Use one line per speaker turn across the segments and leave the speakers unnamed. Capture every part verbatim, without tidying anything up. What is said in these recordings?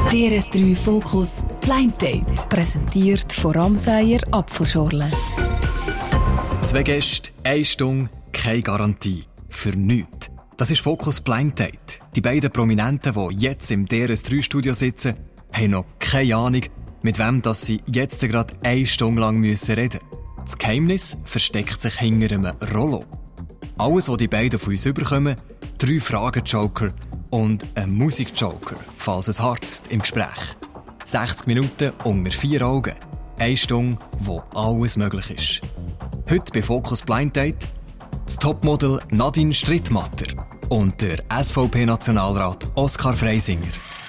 D R S drei Fokus Blind Date.
Präsentiert von Ramsayer Apfelschorle.
Zwei Gäste, eine Stunde, keine Garantie. Für nichts. Das ist Fokus Blind Date. Die beiden Prominenten, die jetzt im D R S drei Studio sitzen, haben noch keine Ahnung, mit wem dass sie jetzt gerade eine Stunde lang müssen reden müssen. Das Geheimnis versteckt sich hinter einem Rollo. Alles, was die beiden von uns überkommen, drei Fragen-Joker und ein Musik-Joker, falls es hart im Gespräch. sechzig Minuten unter vier Augen. Eine Stunde, wo alles möglich ist. Heute bei Fokus Blind Date das Topmodel Nadine Strittmatter und der S V P-Nationalrat Oskar Freisinger.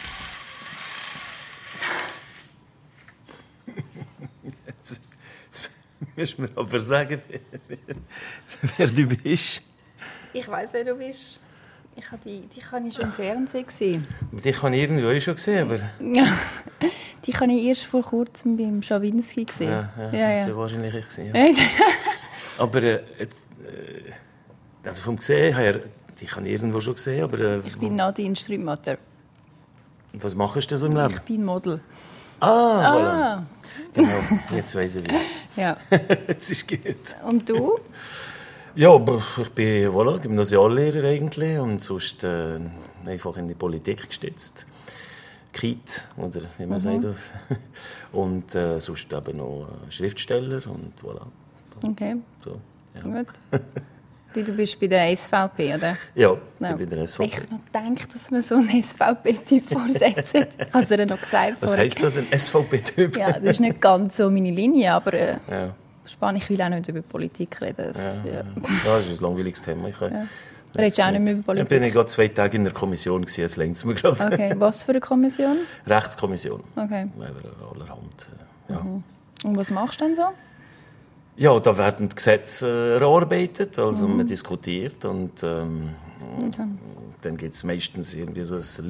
Jetzt, jetzt musst du mir aber sagen, wer, wer du bist.
Ich weiss, wer du bist. Ich habe die, die habe ich schon im Fernsehen gesehen.
Dich habe ich irgendwo schon gesehen, aber...
Ja, die habe ich erst vor kurzem beim Schawinski gesehen.
Ja, ja,
ja,
das
ja.
war wahrscheinlich ich gesehen. Ja. Aber äh, jetzt, äh, also vom Gesehen her, die habe ich irgendwo schon gesehen, aber... Äh,
ich bin Nadine Strittmatter.
Was machst du so im Leben?
Ich bin Model.
Ah,
ah.
Voilà. Genau, jetzt weiss ich wie.
Ja.
Jetzt ist gut.
Und du?
Ja, aber ich bin voilà, Gymnasiallehrer eigentlich und sonst äh, einfach in die Politik gestützt. K I T, oder wie man mhm. sagt. Und äh, sonst eben noch Schriftsteller und voilà.
Okay.
So, ja.
Gut. Du, du bist bei der S V P, oder?
Ja,
ja.
Ich bin bei der S V P.
Ich habe noch gedacht, dass man so einen S V P-Typ vorsetzt. Ich habe es dir noch gesagt.
Was heisst das, ein S V P-Typ?
Ja, das ist nicht ganz so meine Linie, aber... Äh,
ja.
Spannend, ich will auch nicht über Politik reden. Das,
ja,
ja.
Ja. Ja, das ist ein langweiliges Thema. Ich,
ja. Redest du auch nicht mehr über Politik?
Ich bin gerade zwei Tage in der Kommission, jetzt längt es mir gerade.
Okay, was für eine Kommission?
Rechtskommission.
Okay.
Allerhand. Ja.
Mhm. Und was machst du denn so?
Ja, da werden die Gesetze äh, erarbeitet, also mhm. man diskutiert und ähm, okay. Dann gibt es meistens irgendwie so ein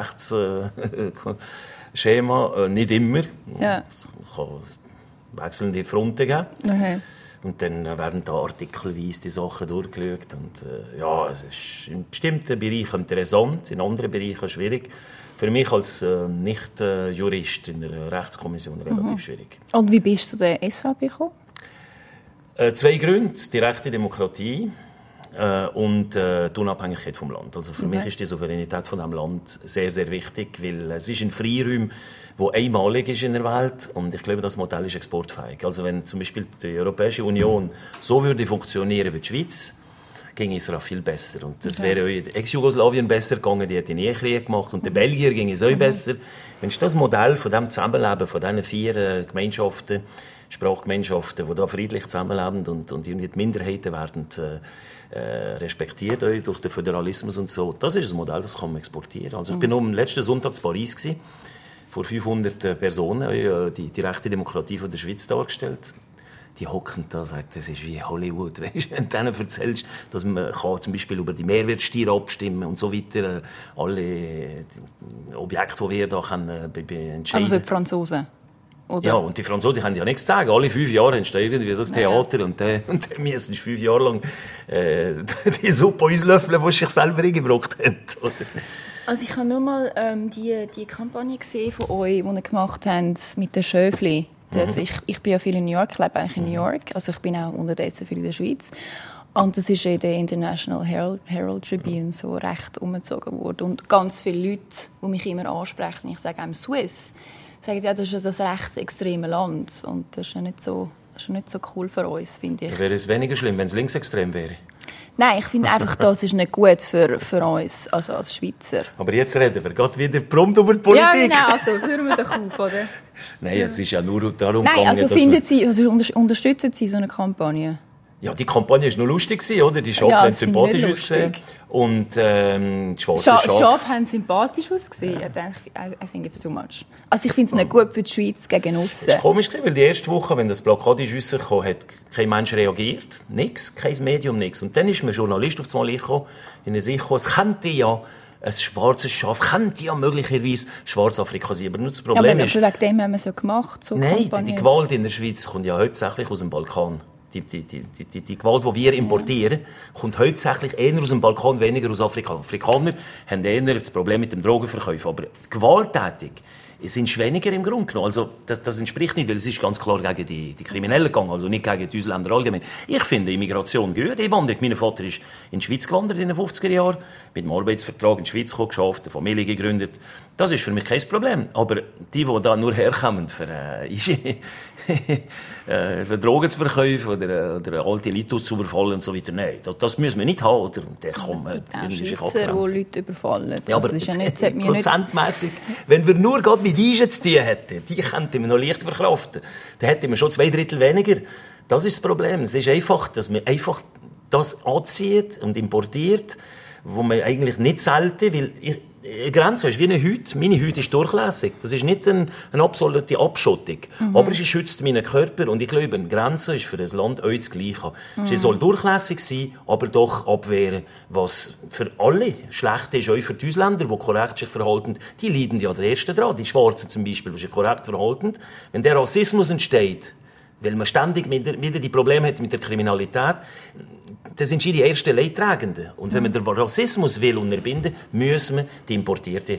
Links-Rechts-Schema, äh, nicht immer.
Ja.
Es kann wechselnde Fronten geben.
Okay.
Und dann werden da artikelweise die Sachen durchgeschaut. Und, äh, ja, es ist in bestimmten Bereichen interessant, in anderen Bereichen schwierig. Für mich als äh, Nicht-Jurist in der Rechtskommission relativ
mhm.
schwierig.
Und wie bist du zu der S V P gekommen?
Äh, zwei Gründe. Die rechte Demokratie äh, und äh, die Unabhängigkeit vom Land. Also für okay. mich ist die Souveränität von dem Land sehr, sehr wichtig, weil es ist ein Freiraum, der einmalig ist in der Welt. Und ich glaube, das Modell ist exportfähig. Also wenn zum Beispiel die Europäische Union so würde funktionieren wie die Schweiz, ging Israel viel besser. Und das okay. wäre in Ex-Jugoslawien besser gegangen, die hätten nie Krieg gemacht. Und den Belgier ging es auch mhm. besser. Wenn das Modell von dem Zusammenleben, von diesen vier äh, Gemeinschaften, Sprachgemeinschaften, die da friedlich zusammenleben und, und irgendwie die Minderheiten werden äh, äh, respektiert äh, durch den Föderalismus und so, das ist ein Modell, das kann man exportieren. Also ich bin am letzten Sonntag in Paris gewesen, vor fünfhundert Personen, äh, die, die rechte Demokratie von der Schweiz dargestellt. Die hocken da und sagen, das ist wie Hollywood. Weißt? Und denen erzählst, dass man kann zum Beispiel über die Mehrwertsteuer abstimmen und so weiter. Alle Objekte, die wir da können, äh, entscheiden.
Also für die Franzosen? Oder?
Ja, und die Franzosen können ja nichts sagen. Alle fünf Jahre entsteht irgendwie so ein Theater ja. und dann und dann müssen sie fünf Jahre lang äh, die Suppe auslöffeln, die sich selber eingebrockt hat. Oder?
Also ich habe nur mal ähm, die, die Kampagne gesehen von euch, die ihr gemacht habt mit den Schöfli. Das, mhm. ich, ich bin ja viel in New York, ich lebe eigentlich in New York. Also ich bin auch unterdessen viel in der Schweiz. Und das ist in der International Herald, Herald Tribune so recht umgezogen worden. Und ganz viele Leute, die mich immer ansprechen, ich sage einem Swiss, sagen, ja, das ist ein rechtsextremes Land. Und das ist ja nicht so, das ist ja nicht so cool für uns, finde ich.
Wäre es weniger schlimm, wenn es linksextrem wäre?
Nein, ich finde einfach, das ist nicht gut für, für uns, also als Schweizer.
Aber jetzt reden wir gerade wieder prompt über die Politik.
Ja, genau, also hören wir doch auf, oder?
Nein, es ist ja nur darum
Nein,
gegangen,
also
dass
finden Sie, also unterstützen Sie so eine Kampagne?
Ja, die Kampagne war noch lustig, oder? Die Schafe
ja,
haben sympathisch ausgesehen. Und ähm, die schwarzen Schafe...
Schafe haben sympathisch ausgesehen? Ja. I think it's too much. Also ich finde es nicht gut für die Schweiz gegen aussen.
Das war komisch, weil die erste Woche, wenn das Plakat rausgekommen hat, kein Mensch reagiert. Nichts, kein Medium, nichts. Und dann ist ein Journalist auf das Mal gekommen, in sich gekommen, es könnte ja... Ein schwarzes Schaf könnte ja möglicherweise Schwarzafrika sein. Aber nur das Problem
ja, aber
ist...
wegen dem haben wir es ja gemacht. So
nein,
Kampagne.
die Gewalt in der Schweiz kommt ja hauptsächlich aus dem Balkan. Die, die, die, die, die Gewalt, die wir importieren, kommt hauptsächlich eher aus dem Balkan, weniger aus Afrika. Afrikaner haben eher das Problem mit dem Drogenverkauf. Aber gewalttätig sind weniger im Grunde genommen. Also, das, das entspricht nicht, weil es ist ganz klar gegen die, die Kriminellen gegangen, also nicht gegen die Ausländer allgemein. Ich finde Immigration gut. Einwanderung. Mein Vater ist in die Schweiz gewandert in den fünfziger Jahren, mit einem Arbeitsvertrag in die Schweiz gekommen, geschafft, eine Familie gegründet. Das ist für mich kein Problem. Aber die, die da nur herkommen, für, äh, für Drogen zu verkaufen oder, oder alte Leute zu überfallen und so weiter, nein, das, das müssen wir nicht haben. Oder der kommt,
es gibt auch Schweizer, die Leute überfallen.
Ja, aber
also ist ja nicht,
prozentmässig, wenn wir nur gerade mit Eisen zu tun hätten, die könnten wir noch leicht verkraften, dann hätten wir schon zwei Drittel weniger. Das ist das Problem. Es ist einfach, dass man einfach das anzieht und importiert, wo man eigentlich nicht selten, weil ich, eine Grenze ist wie eine Haut. Meine Haut ist durchlässig. Das ist nicht eine, eine absolute Abschottung. Mhm. Aber sie schützt meinen Körper. Und ich glaube, eine Grenze ist für ein Land auch das Gleiche. Mhm. Sie soll durchlässig sein, aber doch abwehren, was für alle schlecht ist, auch für die Ausländer, die korrekt sich verhalten. Die leiden ja der Erste dran. Die Schwarzen zum Beispiel, die sich korrekt verhalten. Wenn der Rassismus entsteht, weil man ständig wieder die Probleme hat mit der Kriminalität, dann sind sie die ersten Leidtragenden. Und wenn man den Rassismus will unterbinden, müssen wir die importierte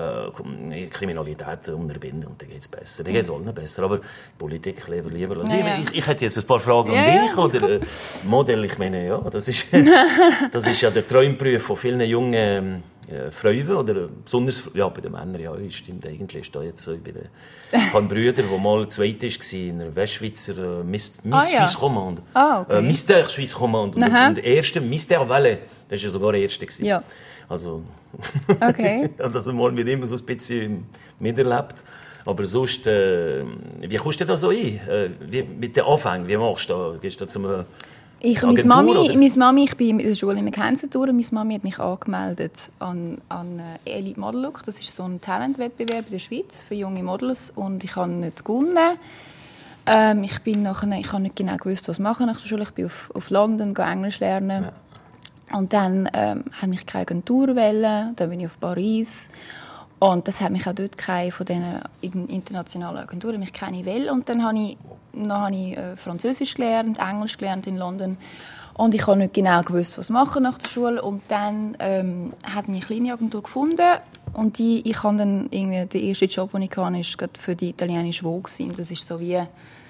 äh, Kriminalität unterbinden. Und dann geht es besser. Dann geht es allen besser. Aber Politik lieber lieber als ja. ich. ich. hätte jetzt ein paar Fragen an
ja,
dich. Oder äh, Modell, ich meine, ja, das ist, das ist ja der Traumberuf von vielen jungen äh, Frauen. Oder besonders, ja, bei den Männern, ja, stimmt eigentlich. Ist da jetzt so, bei den ich habe einen Bruder, der mal zweit war in einer Westschweizer äh, Miss, Miss ah, ja. Suisse Romande.
Ah, okay.
äh, Mister Suisse Romande. Und, und der erste, Mister Valais, das war ja sogar der erste.
Ja.
Also,
okay.
dass man mal mit ihm so ein bisschen miterlebt. Aber sonst, äh, wie kommst du da so ein? Äh, wie, mit den Anfängen, wie machst du da? Gehst du zum äh,
Ich, meine Mami, meine Mami, ich bin in der Schule in Mackenzie durch. Meine Mami hat mich angemeldet an, an Elite Model Look. Das ist so ein Talentwettbewerb in der Schweiz für junge Models. Und ich habe nicht gewonnen. Ähm, ich bin nachher, ich habe nicht genau gewusst, was machen nach der Schule. Ich bin auf, auf London, gehe Englisch lernen. Ja. Und dann ähm, habe ich keine Agentur wählen. Dann bin ich auf Paris. Und das hat mich auch dort keine von diesen internationalen Agenturen mich keine will. Und dann habe ich, dann habe ich äh, Französisch gelernt, Englisch gelernt in London. Und ich habe nicht genau gewusst, was machen nach der Schule. Und dann ähm, hat mich eine kleine Agentur gefunden. Und die, ich habe dann irgendwie, der erste Job, den ich hatte, ist gerade für die italienische Vogue. Das ist so wie,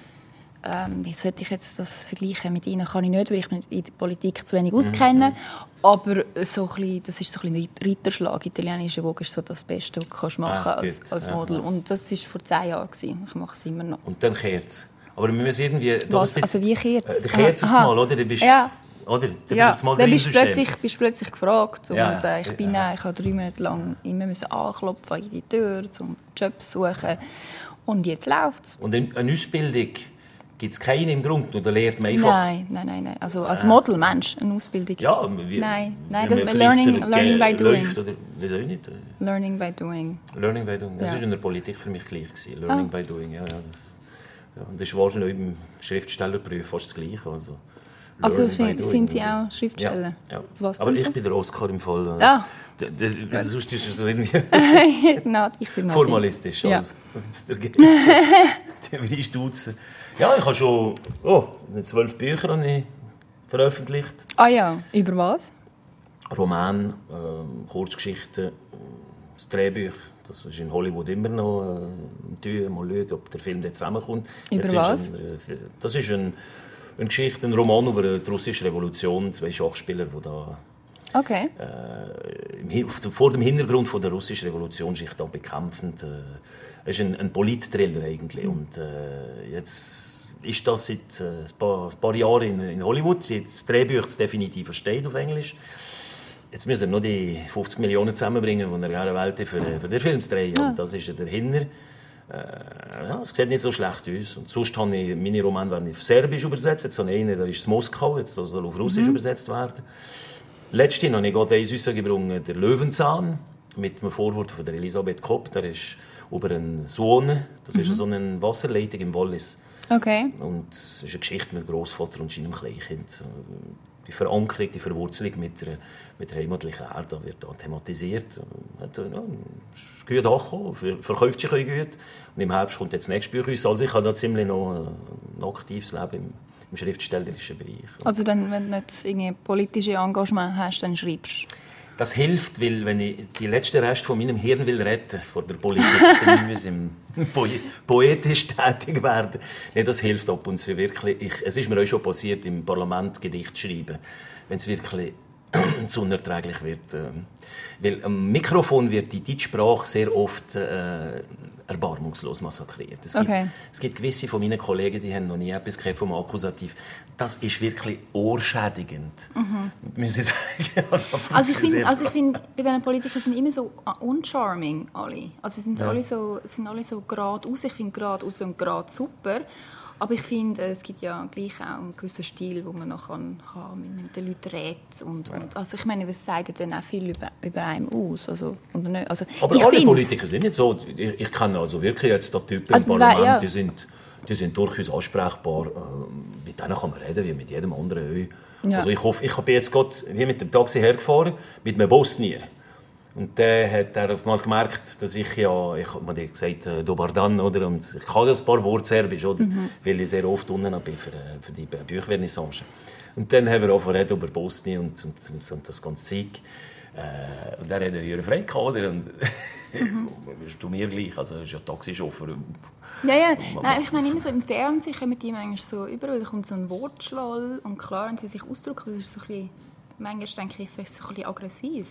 ähm, wie sollte ich jetzt das vergleichen mit Ihnen? Kann ich nicht, weil ich mich in der Politik zu wenig auskenne. Mhm. Aber so ein bisschen, das ist so ein bisschen ein Ritterschlag. Italienische Vogue ist so das Beste, was du kannst machen ah, als, als Model. Ja. Und das war vor zehn Jahren. Ich mache es immer noch.
Und dann kehrt es. Aber wir müssen irgendwie...
Was? Also wie kehrt es?
Äh, kehrt es aufs Mal, oder? Du bist,
ja.
Oder? Du
ja.
bist mal
dann bist du plötzlich, bist plötzlich gefragt. Und
ja.
äh, ich bin ja. äh, ich habe drei Monate lang immer müssen anklopfen in die Tür, um Jobs zu suchen. Und jetzt läuft es.
Und eine Ausbildung gibt es keine im Grunde? Oder lernt man einfach...
Nein, nein, nein. nein. Also als Model, Mensch, eine Ausbildung...
Ja, wie,
nein, nein das, learning, learning by doing.
Läuft, oder, wieso nicht?
Learning by doing.
Learning by doing. Das war ja. in der Politik für mich gleich. Learning ah. by doing, ja. ja das, ja. Und das ist wahrscheinlich auch im Schriftstellerberuf fast das Gleiche. Also,
also sind, sind Sie auch Schriftsteller?
Ja. ja.
Was
aber ich
Sie?
bin der Oscar im Fall.
Ah.
Das, das, das, sonst ist es so irgendwie
no, ich bin
formalistisch.
Ja.
Also, wie ist duzen? Ja, ich habe schon oh, zwölf Bücher veröffentlicht.
Ah ja, über was?
Roman, äh, Kurzgeschichten, das Drehbuch. Das ist in Hollywood immer noch äh, mal schauen, ob der Film dort zusammenkommt.
Über
Jetzt
was?
Ist ein, das ist ein, eine Geschichte, ein Roman über die russische Revolution. Zwei Schachspieler, die da
okay.
äh, vor dem Hintergrund von der russischen Revolution sich da bekämpfen. Äh, es ist ein, ein Polit-Thriller eigentlich. Mhm. Und äh, jetzt ist das seit äh, ein paar, ein paar Jahren in, in Hollywood. Das Drehbuch das definitiv versteht auf Englisch. Jetzt müssen wir noch die fünfzig Millionen zusammenbringen, die er gerne wollte, für, für den Film zu drehen. Ja. Und das ist ja dahinter. Äh, ja, es sieht nicht so schlecht aus. Und sonst habe ich meine Romane werden auf Serbisch übersetzt. Jetzt habe ich einen, der ist Moskau, jetzt soll auf Russisch mhm. übersetzt werden. Letztens habe ich gerade eins rausgebracht, der Löwenzahn, mit einem Vorwort von der Elisabeth Kopp. Der ist über einen Sohn, das ist mhm. so eine Wasserleitung im Wallis.
Okay.
Und es ist eine Geschichte mit Großvater und seinem Kleinkind. Die Verankerung, die Verwurzelung mit der, mit der heimatlichen Erde wird da thematisiert. Es ja, ist gut angekommen, verkauft sich auch gut. Und im Herbst kommt jetzt das nächste Buch raus. Also ich habe da ziemlich noch ein aktives Leben im schriftstellerischen Bereich.
Also dann, wenn du nicht irgendein politisches Engagement hast, dann schreibst du?
Das hilft, weil wenn ich die letzte Rest von meinem Hirn will retten vor der Politik, dann muss ich po poetisch tätig werden. Nee, das hilft ab und zu wirklich. Ich, es ist mir auch schon passiert, im Parlament Gedicht schreiben, wenn es wirklich zu unerträglich wird. Weil am Mikrofon wird die deutsche Sprache sehr oft äh, erbarmungslos massakriert. Es gibt,
okay.
es gibt gewisse von meinen Kollegen, die haben noch nie etwas gehört vom Akkusativ. Das ist wirklich ohrschädigend, mhm. muss ich sagen. Also,
also ich finde, also find, bei diesen Politikern sind immer so uncharming alle. Also sind ja. alle so, sind alle so geradeaus. Ich finde geradeaus und gerade super. Aber ich finde, es gibt ja gleich auch einen gewissen Stil, den man noch haben kann, mit, mit den Leuten redet. Und, ja. und, also ich meine, das sagt dann auch viel über, über einen aus. Also, oder nicht? Also,
aber alle Politiker sind nicht so. Ich, ich kenne also wirklich jetzt die Typen also im Parlament, war, ja. die, sind, die sind durchaus ansprechbar. Mit denen kann man reden, wie mit jedem anderen. Ja. Also ich hoffe, ich bin jetzt gerade wie mit dem Taxi hergefahren, mit einem Bosnier. Und dann hat er mal gemerkt, dass ich ja, ich habe mir gesagt, «Dobar dan», oder? Und ich kann ja ein paar Worte Serbisch, oder? Mhm. Weil ich sehr oft unten bin für, für die Büchervernissage. Und dann haben wir auch reden über Bosnien und, und, und, und das ganze Zeug. Äh, und er hat eine frei gehabt, oder? Und mhm. du mir gleich, also er ist ja Taxichauffeur.
Ja, ja. Nein, ich meine immer so, im Fernsehen kommen die manchmal so überall, da kommt so ein Wortschwall und klar, wenn sie sich ausdrücken, das ist so ein bisschen, manchmal denke ich, es ist so ein bisschen aggressiv.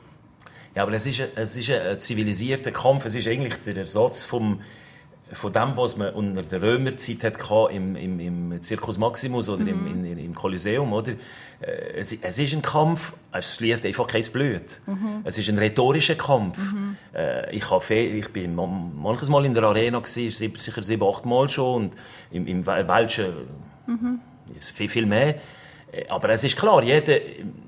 Ja, aber es ist, ein, es ist ein zivilisierter Kampf. Es ist eigentlich der Ersatz vom, von dem, was man unter der Römerzeit hatte, im, im, im Circus Maximus oder im, mhm. im, im Kolosseum. Oder? Es, es ist ein Kampf, es schließt einfach kein Blut. Mhm. Es ist ein rhetorischer Kampf. Mhm. Ich, habe, ich bin manches Mal in der Arena, gewesen, sicher sieben, acht Mal schon, und im, im Welschen mhm. viel, viel mehr. Aber es ist klar, jeder...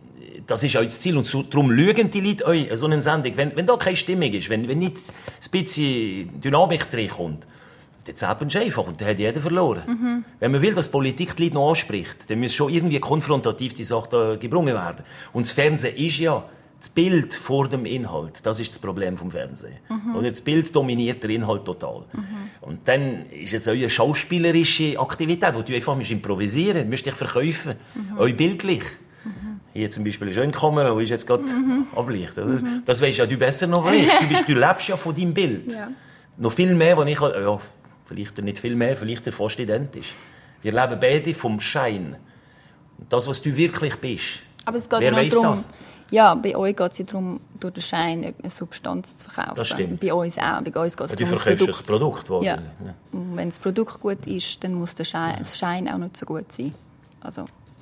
Das ist auch das Ziel. Und so, darum schauen die Leute euch so eine Sendung. Wenn, wenn da keine Stimmung ist, wenn, wenn nicht ein bisschen Dynamik reinkommt, dann zappeln sie einfach und dann hat jeder verloren. Mhm. Wenn man will, dass die Politik die Leute noch anspricht, dann muss schon irgendwie konfrontativ die Sache gebrungen werden. Und das Fernsehen ist ja das Bild vor dem Inhalt. Das ist das Problem vom Fernsehen. Mhm. Oder das Bild dominiert den Inhalt total. Mhm. Und dann ist es eine schauspielerische Aktivität, wo du einfach improvisieren musst, musst dich verkaufen, mhm. auch bildlich. Hier zum Beispiel ist eine Kamera, die ist jetzt gerade mhm. ablicht. Oder? Mhm. Das weisst ja du besser noch als ich. Du, bist, du lebst ja von deinem Bild. Ja. Noch viel mehr, als ich... Ja, vielleicht nicht viel mehr, vielleicht fast identisch. Wir leben beide vom Schein. Das, was du wirklich bist.
Aber es geht
wer
ja
weiss
darum,
das?
Ja, bei euch geht es ja darum, durch den Schein eine Substanz zu verkaufen. Das stimmt. Bei uns auch. Bei uns geht es
ja, darum, das Produkt. Das Produkt
ja. Ja. Und wenn das Produkt gut ist, dann muss der Schein, ja. das Schein auch nicht so gut sein. Also...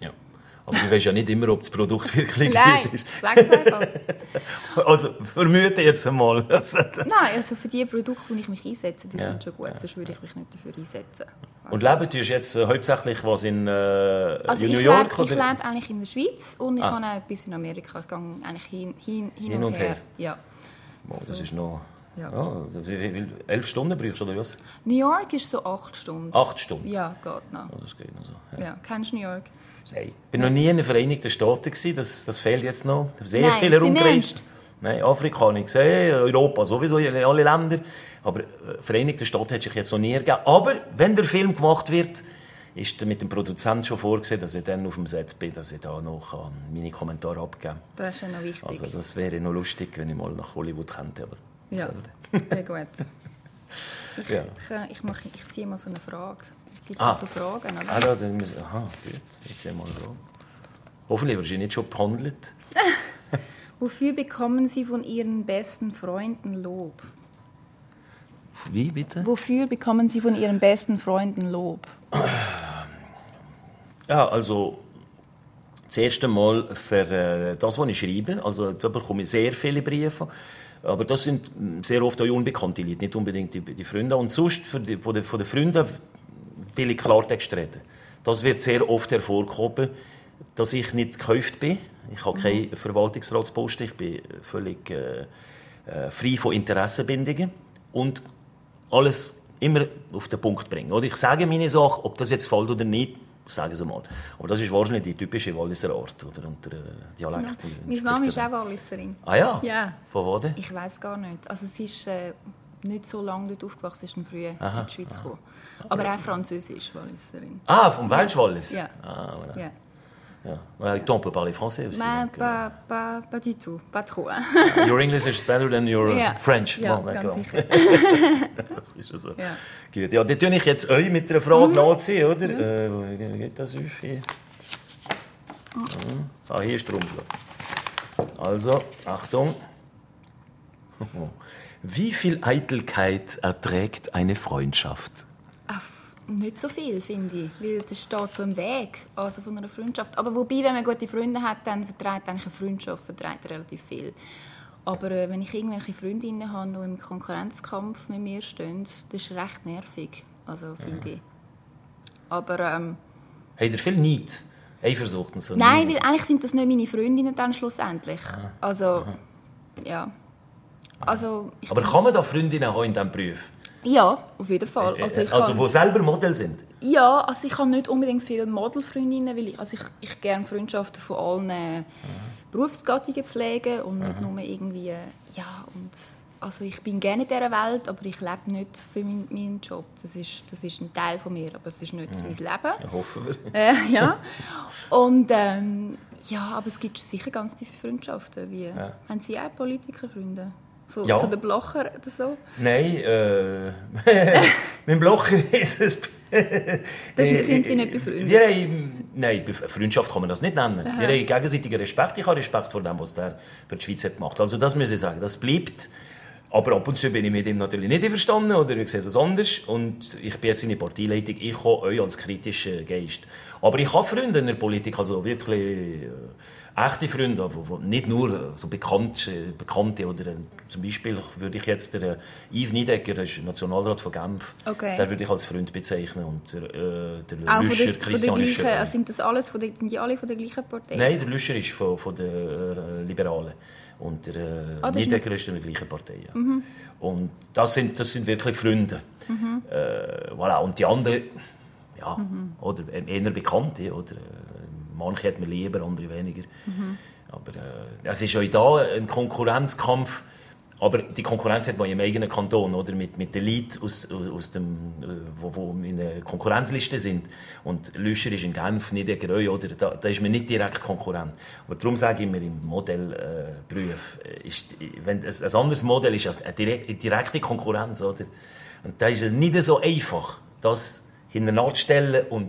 Aber du weißt ja nicht immer, ob das Produkt wirklich
Nein,
gut ist.
Nein, sag es einfach.
Also, vermute jetzt einmal.
Nein, also für die Produkte, die ich mich einsetze, die ja. sind schon gut. Ja. Sonst würde ich mich nicht dafür einsetzen. Also.
Und leben tust du jetzt äh, hauptsächlich was in, äh,
also
in New
ich
York?
Lebe, ich lebe eigentlich in der Schweiz und ich ah. habe auch etwas in Amerika. Ich gehe eigentlich hin, hin, hin, hin und, und her. her. Ja.
Wow, das
so.
ist noch...
Ja.
Oh, elf Stunden brauchst du, oder was?
New York ist so acht Stunden.
Acht Stunden?
Ja, geht noch.
Oh, das geht noch so.
Ja. Ja. Kennst du New York?
Hey, ich war noch nie in den Vereinigten Staaten. Das, das fehlt jetzt noch. Ich habe sehr
Nein,
viel herumgereist. Nein, Afrika habe ich gesehen, Europa sowieso, alle Länder. Aber die Vereinigten Staaten hat sich jetzt noch nie ergeben. Aber wenn der Film gemacht wird, ist mit dem Produzenten schon vorgesehen, dass ich dann auf dem Set bin, dass ich da noch meine Kommentare abgeben kann.
Das ist ja noch wichtig.
Also das wäre noch lustig, wenn ich mal nach Hollywood könnte. Aber
ja, sehr gut. Ich, ja. ich, ich, mache, ich ziehe mal so eine Frage. Gibt es ah. so Fragen? Oder?
Ah, da, dann müssen, aha, gut. Jetzt ziehe mal eine Frage. Hoffentlich wirst du nicht schon behandelt.
Wofür bekommen Sie von Ihren besten Freunden Lob?
Wie, bitte?
Wofür bekommen Sie von Ihren besten Freunden Lob?
Ja, also das erste Mal für äh, das, was ich schreibe. Also da bekomme ich sehr viele Briefe. Aber das sind sehr oft auch unbekannte Leute, nicht unbedingt die, die Freunde. Und sonst, für die, von, den, von den Freunden will ich Klartext reden. Das wird sehr oft hervorgehoben, dass ich nicht gekauft bin. Ich habe mhm. keinen Verwaltungsratsposten. Ich bin völlig äh, äh, frei von Interessenbindungen. Und alles immer auf den Punkt bringen. Oder ich sage meine Sache, ob das jetzt fällt oder nicht, sage es mal. Aber das ist wahrscheinlich die typische Walliser Art oder und der Dialekt.
Ja. Meine Mama ist auch Walliserin.
Ah ja?
Ja.
Von wo denn?
Ich weiß gar nicht. Also es ist äh, nicht so lange dort aufgewachsen ist, und früh in die Schweiz gekommen. Aber auch Französisch, Walliserin.
Ah, vom Welsh Wallis?
Ja.
Ah, voilà.
Ja.
Ja. Avec toi, on peut parler français aussi.
Mais
donc,
pas, pas, pas du tout, pas trop. Hein.
Your English is better than your
Ja.
French.
Ja,
Bon,
ganz sicher.
Das ist schon so.
Ja.
Gut. Ja, dann tue ich jetzt euch mit einer Frage mhm. nachziehen, oder? Mhm. Äh, wo geht das auf? Hier. Mhm. Ah, hier ist der Umschlag. Also, Achtung. Wie viel Eitelkeit erträgt eine Freundschaft?
Ach, nicht so viel, finde ich, weil das steht so im Weg also von einer Freundschaft. Aber wobei, wenn man gute Freunde hat, dann verträgt eigentlich eine Freundschaft verträgt relativ viel. Aber äh, wenn ich irgendwelche Freundinnen habe, die im Konkurrenzkampf mit mir stehen, das ist recht nervig, also finde ich. Aber ähm,
habt ihr viel Neid? Eifersucht und so?
Nein, weil eigentlich sind das nicht meine Freundinnen dann schlussendlich. Aha. Also, Aha. ja. Also,
aber kann man da Freundinnen haben in diesem Beruf?
Ja, auf jeden Fall. Also, ich
also
kann,
die selber Model sind?
Ja, also ich habe nicht unbedingt viele Modelfreundinnen, weil ich, also ich, ich gerne Freundschaften von allen äh, Berufsgattungen pflegen und nicht Aha. nur irgendwie, äh, ja, und also ich bin gerne in dieser Welt, aber ich lebe nicht für meinen, meinen Job. Das ist, das ist ein Teil von mir, aber es ist nicht mhm. mein Leben.
Ja, hoffen wir.
Äh, ja. Und ähm, ja, aber es gibt sicher ganz tiefe Freundschaften. Wie, ja. Haben Sie auch Politikerfreunde? So,
ja.
so der Blocher oder so?
Nein, äh, mein Blocher ist es.
Das sind Sie nicht befreundet?
Wir haben, nein, Freundschaft kann man das nicht nennen. Aha. Wir haben gegenseitigen Respekt. Ich habe Respekt vor dem, was der für die Schweiz hat gemacht. Also das muss ich sagen, das bleibt. Aber ab und zu bin ich mit ihm natürlich nicht einverstanden oder ich sehe es anders. Und ich bin jetzt in der Parteileitung, ich komme euch als kritischer Geist. Aber ich habe Freunde in der Politik, also wirklich äh, echte Freunde, aber nicht nur so Bekannte, Bekannte oder äh, zum Beispiel würde ich jetzt den äh, Yves Niedecker, der ist Nationalrat von Genf,
okay.
der würde ich als Freund bezeichnen und äh, der
Auch
Lüscher,
von der,
Christian
von der
Lüscher.
Gleichen, sind das alles von der, sind die alle von der gleichen Partei?
Nein, der Lüscher ist von, von den äh, Liberalen. Und der äh, ah, Niedecker ist in der gleichen Partei. Ja. Mhm. Und das sind, das sind wirklich Freunde. Mhm. Äh, voilà. Und die anderen, ja, mhm. oder eher Bekannte. Oder, äh, manche hat man lieber, andere weniger. Mhm. Aber äh, es ist auch da ein Konkurrenzkampf. Aber die Konkurrenz hat man im eigenen Kanton, oder? Mit, mit den Leuten, aus, aus dem, wo, wo in der Konkurrenzliste sind. Und Lüscher ist in Genf, Niedecker auch, oder? Da, da ist man nicht direkt Konkurrent. Aber darum sage ich mir, im Modellberuf, äh, ist, wenn ein, ein anderes Modell ist als eine direkte Konkurrenz, oder? Und da ist es nicht so einfach, das hintereinander zu stellen und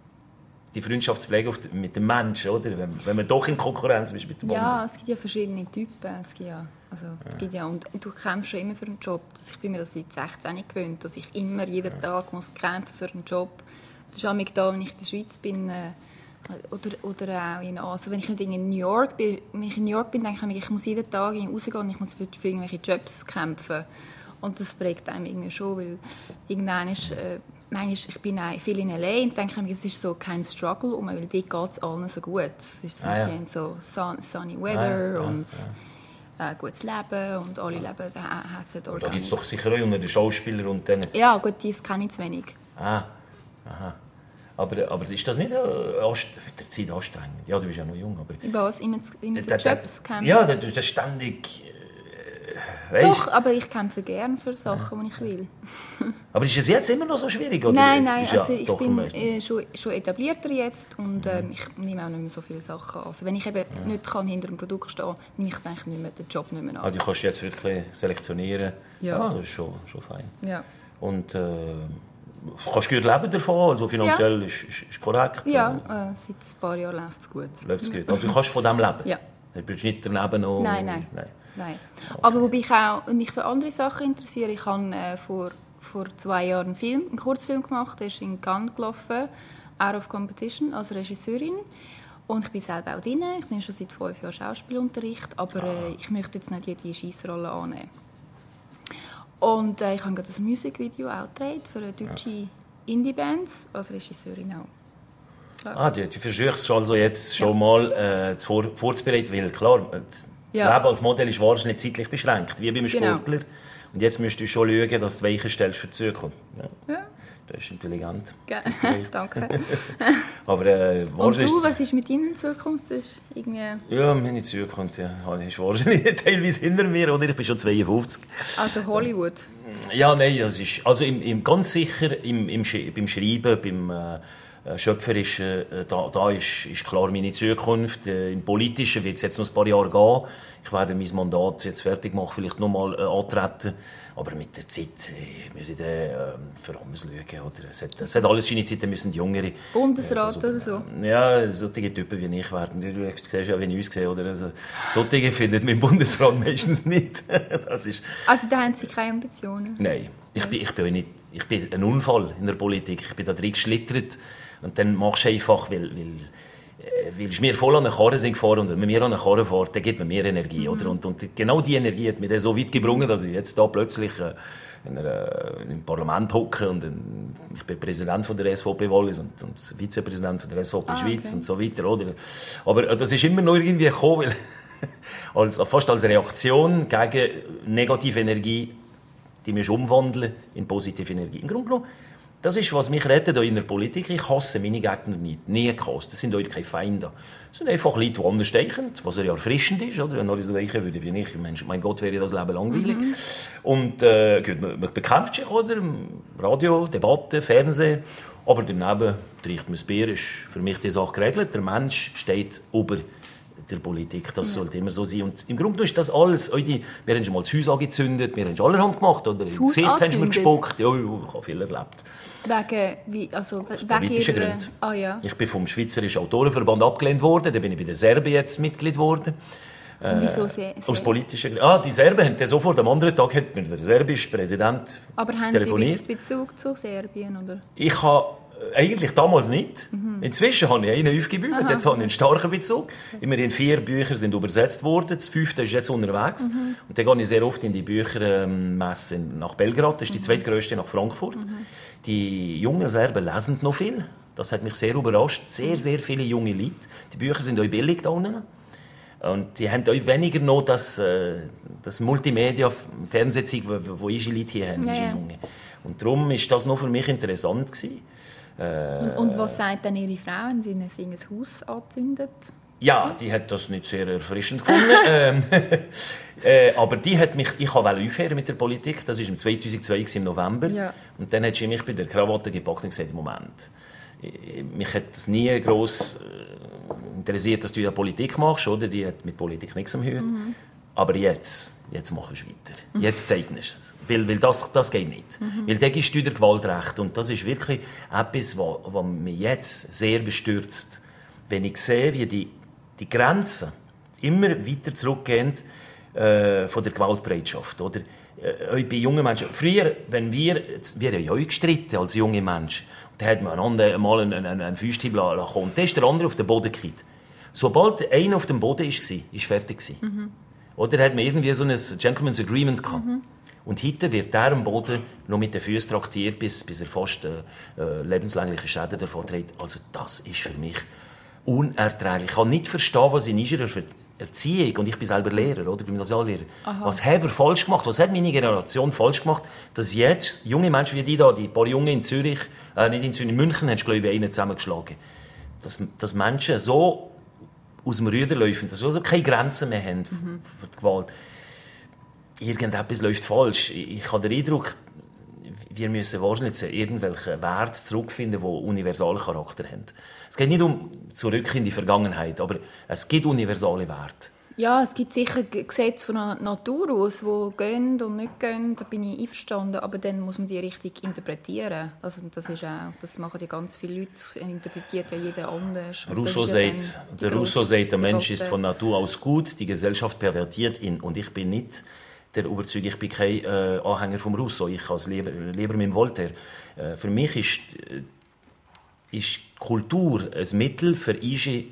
die Freundschaftspflege mit dem Menschen, oder? Wenn, wenn man doch in Konkurrenz ist mit dem
Ja,
anderen.
es gibt ja verschiedene Typen. Es gibt ja, also, es gibt ja, und du kämpfst schon immer für einen Job. Ich bin mir das seit sechzehn gewöhnt, dass ich immer jeden Tag muss kämpfen für einen Job. Das ist auch da, wenn ich in der Schweiz bin äh, oder, oder auch in also wenn ich nicht in New York bin. Wenn ich in New York bin, denke ich, ich muss jeden Tag rausgehen und ich muss für, für irgendwelche Jobs kämpfen. Und das prägt einem irgendwie schon, weil irgendwann ist äh, manchmal, ich bin auch viel in L A und denke mir, es ist so kein Struggle, weil dort geht es allen so gut. Es ist, ah, ja. Sie haben so sun, sunny weather ah, ja, und ja. Äh, gutes Leben und alle ja. leben hassen organisch.
Da gibt es doch sicher auch unter den Schauspielern und denen.
Ja, gut, das kenne ich zu wenig.
Ah, aha. Aber, aber ist das nicht äh, der Zeit anstrengend? Ja, du bist ja noch jung, aber...
Ich weiß, immer, immer für Jobs kämpfen.
Ja, du bist ständig...
Weißt? Doch, aber ich kämpfe gerne für Sachen, die ich will.
Aber ist es jetzt immer noch so schwierig? Oder
nein, nein,
ja
also ich bin äh, schon, schon etablierter jetzt und ähm, ich nehme auch nicht mehr so viele Sachen an. Also wenn ich eben ja. nicht kann hinter einem Produkt stehen kann, nehme ich eigentlich nicht mehr, den Job nicht mehr an.
Ah, du kannst jetzt wirklich selektionieren?
Ja.
Ah, das ist schon, schon fein.
Ja.
Und äh, kannst du gut leben davon? Also finanziell ja. ist, ist, ist korrekt?
Ja, äh, seit ein paar Jahren läuft es gut.
Läuft es gut. Also du kannst von dem leben?
Ja.
Du bist nicht daneben noch...
Nein, nein.
nein.
Nein. Okay. Aber wobei ich auch mich für andere Sachen interessiere. Ich habe äh, vor, vor zwei Jahren einen Film, einen Kurzfilm gemacht, der ist in Cannes gelaufen, Out of Competition, als Regisseurin. Und ich bin selber auch drin. Ich nehme schon seit fünf Jahren Schauspielunterricht, aber äh, ich möchte jetzt nicht jede Scheissrolle annehmen. Und äh, ich habe gerade ein Musikvideo auch gedreht für eine deutsche ja. Indie-Band, als Regisseurin auch.
Ja. Ah, du, du versuchst also jetzt schon ja. mal äh, vor, vorzubereiten, weil klar... Das ja. Leben als Modell ist wahrscheinlich zeitlich beschränkt, wie beim Sportler. Genau. Und jetzt musst du schon schauen, dass du Weichen stellst für die Zukunft. Ja. Ja. Das ist intelligent.
Danke.
Aber, äh,
und du, was ist mit deiner Zukunft? Ist irgendwie...
Ja, meine Zukunft ja, ist wahrscheinlich teilweise hinter mir. Oder? Ich bin schon zweiundfünfzig.
Also Hollywood?
Ja, nein, das ist, also im, im, ganz sicher im, im, beim Schreiben, beim äh, Schöpferischen, äh, da, da ist, ist klar meine Zukunft. Äh, Im Politischen wird es jetzt noch ein paar Jahre gehen. Ich werde mein Mandat jetzt fertig machen, vielleicht noch mal äh, antreten. Aber mit der Zeit äh, muss ich dann äh, für anders schauen. Oder? Es, hat, es hat alles seine Zeit, dann müssen die Jüngere...
Bundesrat
äh,
oder so?
Ja, solche Typen wie ich werden. Du siehst ja, wie ich aussehe. Oder? Also, solche findet man im Bundesrat meistens nicht. Das ist...
Also da haben Sie keine Ambitionen?
Nein, ich bin, ich bin, nicht, ich bin ein Unfall in der Politik. Ich bin da drin geschlittert. Und dann machst du einfach, weil... weil weil ich mir voll an den Karren gefahren und wenn man mir an den Karren fährt, dann gibt man mehr Energie. Mhm. Oder? Und, und genau diese Energie hat mich dann so weit gebracht, dass ich jetzt da plötzlich äh, in einer, im Parlament hocke und in, ich bin Präsident von der S V P Wallis und, und Vizepräsident von der S V P ah, Schweiz okay. und so weiter. Oder? Aber äh, das ist immer noch irgendwie gekommen, weil als, fast als Reaktion gegen negative Energie, die wir umwandeln in positive Energie. Im Grunde genommen, das ist, was mich rettet in der Politik. Ich hasse meine Gegner nicht. Nie gehasst. Das sind heute keine Feinde. Das sind einfach Leute, die anders denken, was ja erfrischend ist. Oder? Wenn alle so denken würden wie ich, Mensch, mein Gott, wäre das Leben langweilig. Mhm. Und äh, gut, man, man bekämpft sich, oder? Radio, Debatte, Fernsehen. Aber daneben trinkt man das Bier, ist für mich die Sache geregelt. Der Mensch steht über der Politik. Das ja. sollte immer so sein. Und im Grunde ist das alles. Wir haben schon mal das Haus angezündet, wir haben schon allerhand gemacht. Oder das Haus angezündet? Haben wir gespuckt. Ja, ich habe viel erlebt.
Wegen, wie, also,
aus politischen
ihrer...
Gründen.
Ah, ja.
Ich bin vom Schweizerischen Autorenverband abgelehnt worden, dann bin ich bei den Serben jetzt Mitglied geworden.
Äh, Wieso Se
aus politischen Gründen. Ah, die Serben haben dann sofort am anderen Tag hat mir der serbische Präsident
Aber haben
telefoniert.
Sie Bezug zu Serbien, oder?
Ich habe eigentlich damals nicht. Mhm. Inzwischen habe ich einen aufgebügelt, Aha. jetzt habe ich einen starken Bezug. Immerhin vier Bücher sind übersetzt worden, das fünfte ist jetzt unterwegs. Mhm. Und dann gehe ich sehr oft in die Büchermesse nach Belgrad, das ist die mhm. zweitgrößte nach Frankfurt. Mhm. Die jungen Serben lesen noch viel, das hat mich sehr überrascht. Sehr, sehr viele junge Leute. Die Bücher sind auch billig da unten. Und die haben auch weniger noch das, das Multimedia-Fernsehzeug, wo diese Leute hier haben, diese Junge. Und darum war das noch für mich interessant gewesen.
Äh, und was sagt dann Ihre Frau, wenn sie ein Haus anzündet?
Ja, die hat das nicht sehr erfrischend gefunden. ähm, äh, aber die hat mich, ich wollte aufhören mit der Politik, das war im zweitausendzwei im November. Ja. Und dann hat sie mich bei der Krawatte gepackt und gesagt, Moment, mich hat das nie gross interessiert, dass du ja Politik machst, oder? Die hat mit Politik nichts am Hut. Mhm. Aber jetzt, jetzt machst du weiter. Jetzt zeigt es. Weil, weil das, das geht nicht. Mhm. Weil da gibst du dir Gewaltrecht. Und das ist wirklich etwas, was, was mich jetzt sehr bestürzt. Wenn ich sehe, wie die, die Grenzen immer weiter zurückgehen äh, von der Gewaltbereitschaft. Oder? Äh, bei jungen Menschen. Früher, wenn wir, wir haben ja auch gestritten als junge Menschen. Da hat man einander mal einen, einen, einen Fäusthieb lassen. Und dann ist der andere auf den Boden gefallen. Sobald einer auf dem Boden war, war fertig. Mhm. Oder hat man irgendwie so ein Gentleman's Agreement gehabt. Mhm. Und heute wird der am Boden noch mit den Füßen traktiert, bis, bis er fast äh, lebenslängliche Schäden davon trägt. Also das ist für mich unerträglich. Ich kann nicht verstehen, was in unserer Erziehung, und ich bin selber Lehrer, oder Gymnasiallehrer, Aha. was haben wir falsch gemacht? Was hat meine Generation falsch gemacht, dass jetzt junge Menschen wie die da, die paar Junge in Zürich, äh, nicht in Zürich, in München, haben glaube ich einen zusammengeschlagen, dass, dass Menschen so aus dem Ruder laufen, dass sie also keine Grenzen mehr haben mhm. für die Gewalt. Irgendetwas läuft falsch. Ich habe den Eindruck, wir müssen wahrscheinlich irgendwelche Werte zurückfinden, die universalen Charakter haben. Es geht nicht um zurück in die Vergangenheit, aber es gibt universale Werte.
Ja, es gibt sicher Gesetze von der Natur aus, die gehen und nicht gehen, da bin ich einverstanden, aber dann muss man die richtig interpretieren. Also, das, ist auch, das machen ja ganz viele Leute, interpretiert ja jeder anders.
Rousseau sagt, der Rousseau sagt, der Mensch ist von Natur aus gut, die Gesellschaft pervertiert ihn. Und ich bin nicht der Überzeugung, ich bin kein äh, Anhänger von Rousseau, ich kann es lieber, lieber mit Voltaire. Äh, für mich ist, äh, ist Kultur ein Mittel für unsere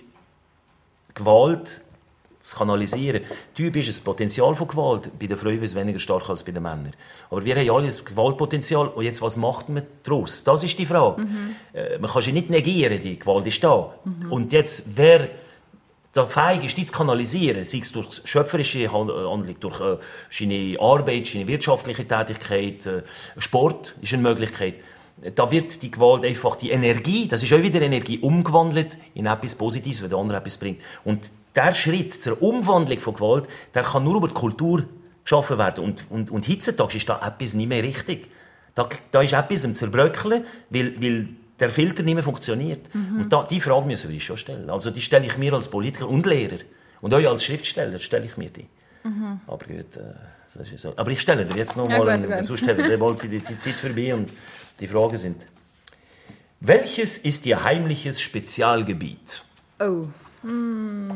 Gewalt zu kanalisieren. Typisch ist das Potenzial von Gewalt. Bei den Frauen ist es weniger stark als bei den Männern. Aber wir haben ja alle ein Gewaltpotenzial. Und jetzt, was macht man daraus? Das ist die Frage. Mhm. Äh, man kann sie nicht negieren, die Gewalt ist da. Mhm. Und jetzt, wer da fähig ist, die zu kanalisieren, sei es durch schöpferische Handlung, durch äh, seine Arbeit, seine wirtschaftliche Tätigkeit, äh, Sport ist eine Möglichkeit. Da wird die Gewalt einfach, die Energie, das ist auch wieder Energie, umgewandelt in etwas Positives, was der andere etwas bringt. Und der Schritt zur Umwandlung von Gewalt, der kann nur über die Kultur geschaffen werden. Und, und, und heutzutage ist da etwas nicht mehr richtig. Da, da ist etwas am Zerbröckeln, weil, weil der Filter nicht mehr funktioniert. Mhm. Und da, die Frage müssen wir uns schon stellen. Also die stelle ich mir als Politiker und Lehrer. Und euch als Schriftsteller stelle ich mir die. Mhm. Aber gut, äh, das ist so. Aber ich stelle dir jetzt noch mal, ja, gut, sonst wollte die, die Zeit vorbei und die Fragen sind: Welches ist Ihr heimliches Spezialgebiet?
Oh. Hm.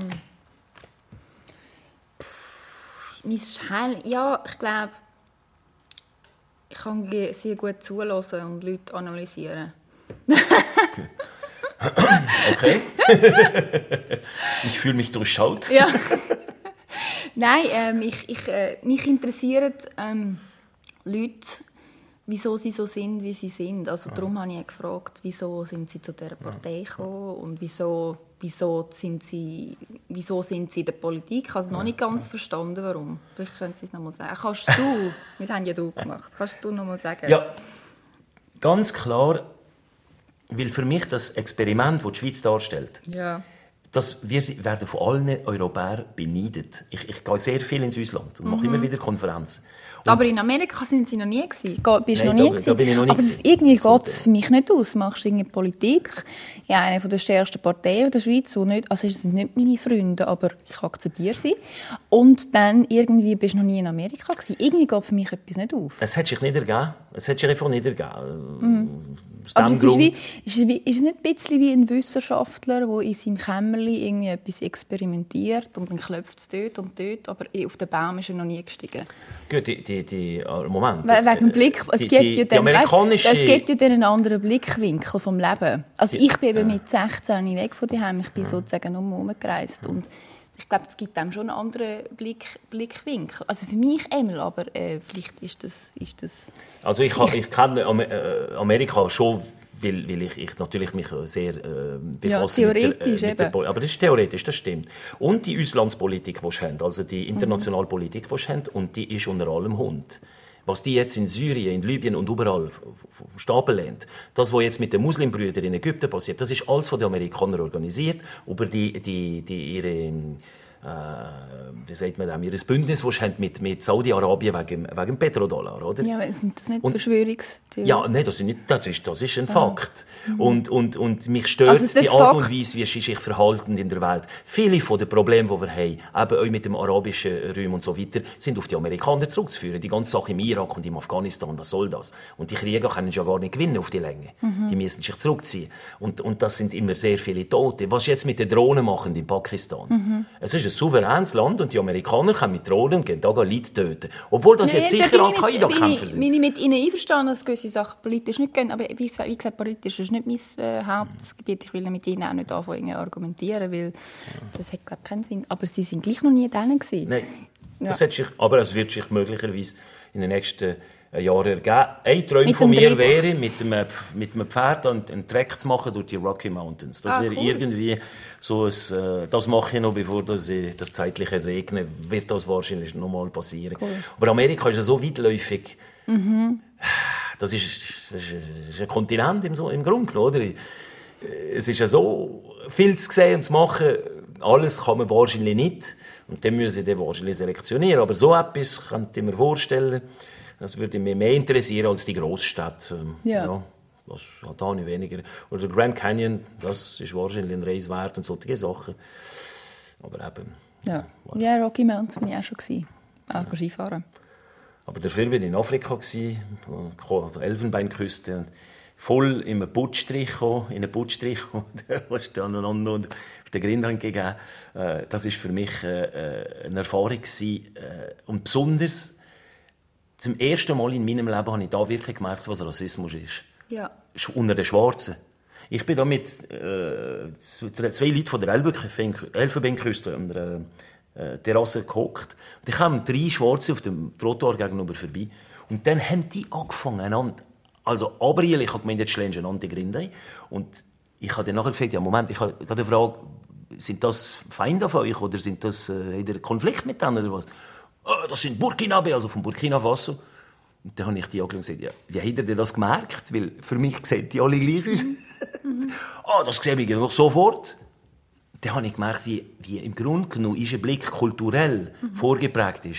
Pff, Heil- ja, ich glaube, ich kann sehr gut zuhören und Leute analysieren.
Okay. Okay. Ich fühle mich durchschaut.
Ja. Nein, ähm, ich, ich, äh, mich interessieren ähm, Leute, wieso sie so sind, wie sie sind. Also darum habe ich gefragt, wieso sind sie zu dieser Partei gekommen und wieso, wieso, sind sie, wieso sind sie in der Politik. Ich habe es noch nicht ganz verstanden, warum. Vielleicht können Sie es noch mal sagen. Kannst du, wir haben ja du gemacht, kannst du noch mal sagen?
Ja, ganz klar, weil für mich das Experiment, das die Schweiz darstellt,
ja.
dass wir werden von allen Europäern beneidet. Ich, ich gehe sehr viel ins Ausland und mache mhm. immer wieder Konferenzen. Und
aber in Amerika sind Sie noch nie gewesen. Bist
Nein,
noch nie
da, da bin ich noch nie
aber
gewesen.
Irgendwie geht es für mich nicht aus. Du machst irgendwie Politik in einer der stärksten Parteien der Schweiz. Und nicht, also es sind nicht meine Freunde, aber ich akzeptiere sie. Und dann irgendwie bist du noch nie in Amerika gewesen. Irgendwie geht für mich etwas nicht auf.
Es hat sich nicht ergeben. Es hat sich einfach nicht ergeben.
Mhm. Aber es ist, wie, ist, es wie, ist es nicht ein bisschen wie ein Wissenschaftler, der in seinem Kämmerlein irgendwie etwas experimentiert und dann klopft es dort und dort, aber auf den Baum ist er noch nie gestiegen?
Gut, die, die, die, Moment.
We wegen dem Blick, es
die,
gibt
die,
ja dann,
die amerikanische...
weißt, es gibt ja dann einen anderen Blickwinkel vom Leben. Also ich bin eben mit sechzehn weg von daheim, ich bin ja. sozusagen nur herumgereist und ich glaube, es gibt einem schon einen anderen Blick, Blickwinkel. Also für mich einmal, aber äh, vielleicht ist das, ist das...
Also ich, ich kenne Amerika schon, weil, weil ich, ich natürlich mich sehr äh, befasse
ja, theoretisch
mit der, äh, mit der Politik. Aber das ist theoretisch, das stimmt. Und die Auslandspolitik, die sie haben, also die internationale Politik, die sie haben, und die ist unter allem Hund. Was die jetzt in Syrien, in Libyen und überall vom Stapel lehnt, das, was jetzt mit den Muslimbrüdern in Ägypten passiert, das ist alles von den Amerikanern organisiert, über die, die, die ihre, äh, wie sagt man das, ihr Bündnis, das sie haben mit, mit Saudi-Arabien wegen, wegen dem Petrodollar, oder?
Ja, sind das nicht
und,
Verschwörungstheorien?
Ja, nein, das ist, nicht, das ist, das ist ein Fakt. Mhm. Und, und, und mich stört
also
die Art und Weise, wie sie sich verhalten in der Welt. Viele von den Problemen, die wir haben, eben auch mit dem arabischen Raum und so weiter, sind auf die Amerikaner zurückzuführen. Die ganze Sache im Irak und im Afghanistan, was soll das? Und die Kriege können ja gar nicht gewinnen auf die Länge. Mhm. Die müssen sich zurückziehen. Und, und das sind immer sehr viele Tote. Was sie jetzt mit den Drohnen machen in Pakistan? Mhm. Es ist ein souveränes Land und die Amerikaner können mit Drohnen und gehen da Leute töten. Obwohl das nee, jetzt sicher Al-Qaida-Kämpfer sind.
Bin ich mit Ihnen einverstanden, dass gewisse Sachen politisch nicht gehen. Aber wie gesagt, wie gesagt politisch ist nicht mein äh, Hauptgebiet. Ich will mit Ihnen auch nicht anfangen zu argumentieren, weil das hat, glaube ich, keinen Sinn. Aber Sie waren gleich noch nie denen gewesen.
Nein, das ja. hat sich, aber es wird sich möglicherweise in den nächsten Jahren ergeben. Ein Traum von mir Drehbuch. wäre, mit einem, mit einem Pferd einen, einen Trek zu machen durch die Rocky Mountains. Das ah, wäre cool. irgendwie so ein, äh, das mache ich noch, bevor das, ich das Zeitliche segne, wird das wahrscheinlich noch mal passieren. Cool. Aber Amerika ist ja so weitläufig. Mhm. Das ist, das ist ein Kontinent im, im Grunde, oder? Es ist ja so viel zu sehen und zu machen. Alles kann man wahrscheinlich nicht. Und dann müssen wir wahrscheinlich selektionieren. Aber so etwas könnte ich mir vorstellen, das würde mich mehr interessieren als die Großstädte.
Ja. Ja,
das hat auch nicht weniger. Oder der Grand Canyon, das ist wahrscheinlich ein Reis wert und solche Sachen. Aber eben...
Ja, ja Rocky Mountains bin ich auch schon gewesen. Auch ja. Skifahren. Aber
dafür war ich in Afrika, an der Elfenbeinküste, voll in einen Putzstrich gekommen, in einen Putzstrich, der dann aneinander und auf den Grind gegeben. Das war für mich eine Erfahrung und besonders zum ersten Mal in meinem Leben habe ich da wirklich gemerkt, was Rassismus ist.
Ja.
Unter den Schwarzen. Ich bin da mit äh, zwei Leuten von der Elfenbeinküste an der äh, Terrasse gehockt. Und ich kamen drei Schwarze auf dem Trottoir gegenüber vorbei. Und dann haben die angefangen, einander, also abrielen, ich habe gemeint, jetzt schlägst du einander die Grinde. Und ich habe dann nachher gefragt, ja Moment, ich habe eine Frage, sind das Feinde von euch oder sind das äh, in Konflikt mit denen oder was? Oh, das sind Burkinabe, also von Burkina Faso. Und dann habe ich die angeschaut und gesagt, ja, wie habt ihr das gemerkt? Weil für mich sehen die alle gleich aus. Mhm. Ah, das sehe ich noch sofort. Dann habe ich gemerkt, wie, wie im Grunde genommen unser Blick kulturell mhm. vorgeprägt ist.